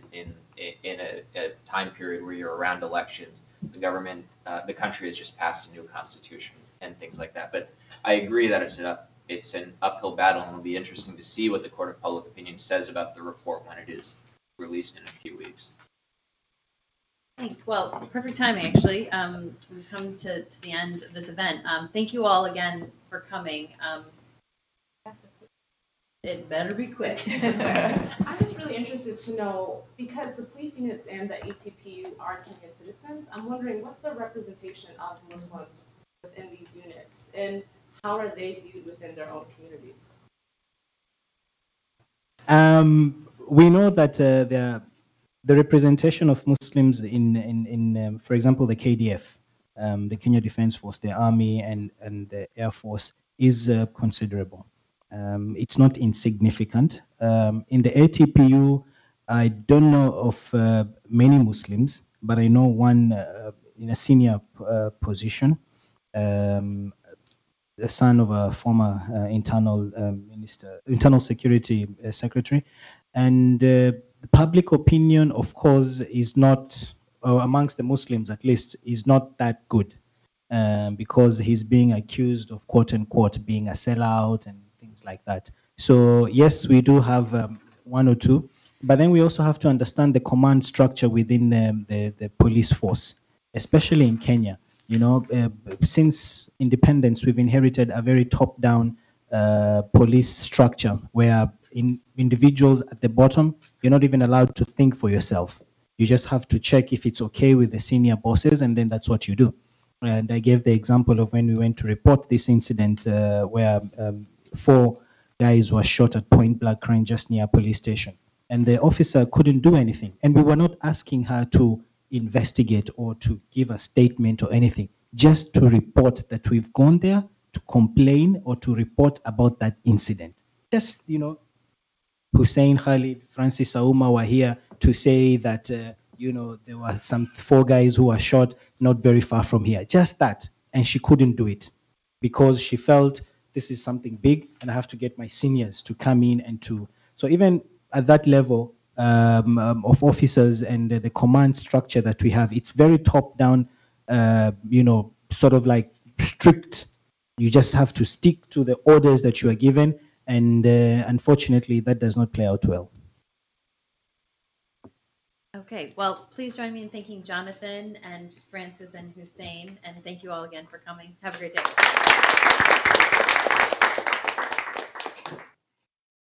a time period where you're around elections. The government, the country has just passed a new constitution and things like that. But I agree that it's an uphill battle, and it'll be interesting to see what the Court of Public Opinion says about the report when it is released in a few weeks. Thanks. Well, perfect timing, actually. We've come to the end of this event. Thank you all again for coming. It better be quick. I'm just really interested to know, because the police units and the ATPU are Kenyan citizens, I'm wondering what's the representation of Muslims within these units, and how are they viewed within their own communities? We know that the representation of Muslims in for example, the KDF, the Kenya Defense Force, the Army, and the Air Force is considerable. It's not insignificant. In the ATPU, I don't know of many Muslims, but I know one in a senior position, the son of a former internal security secretary, and the public opinion, of course, is not, amongst the Muslims at least, is not that good, because he's being accused of quote unquote being a sellout and things like that. So yes, we do have one or two, but then we also have to understand the command structure within the police force, especially in Kenya. Since independence, we've inherited a very top-down police structure where individuals at the bottom, you're not even allowed to think for yourself. You just have to check if it's okay with the senior bosses, and then that's what you do. And I gave the example of when we went to report this incident where 4 guys were shot at point blank range just near a police station, and the officer couldn't do anything. And we were not asking her to investigate or to give a statement or anything, just to report that we've gone there to complain or to report about that incident. Just, Hussein Khalid, Francis Auma were here to say that, there were some 4 guys who were shot not very far from here. Just that. And she couldn't do it because she felt this is something big and I have to get my seniors to come in and to. So even at that level of officers and the command structure that we have, it's very top down, sort of like strict. You just have to stick to the orders that you are given. And unfortunately, that does not play out well. Okay, well, please join me in thanking Jonathan and Francis and Hussein, and thank you all again for coming. Have a great day.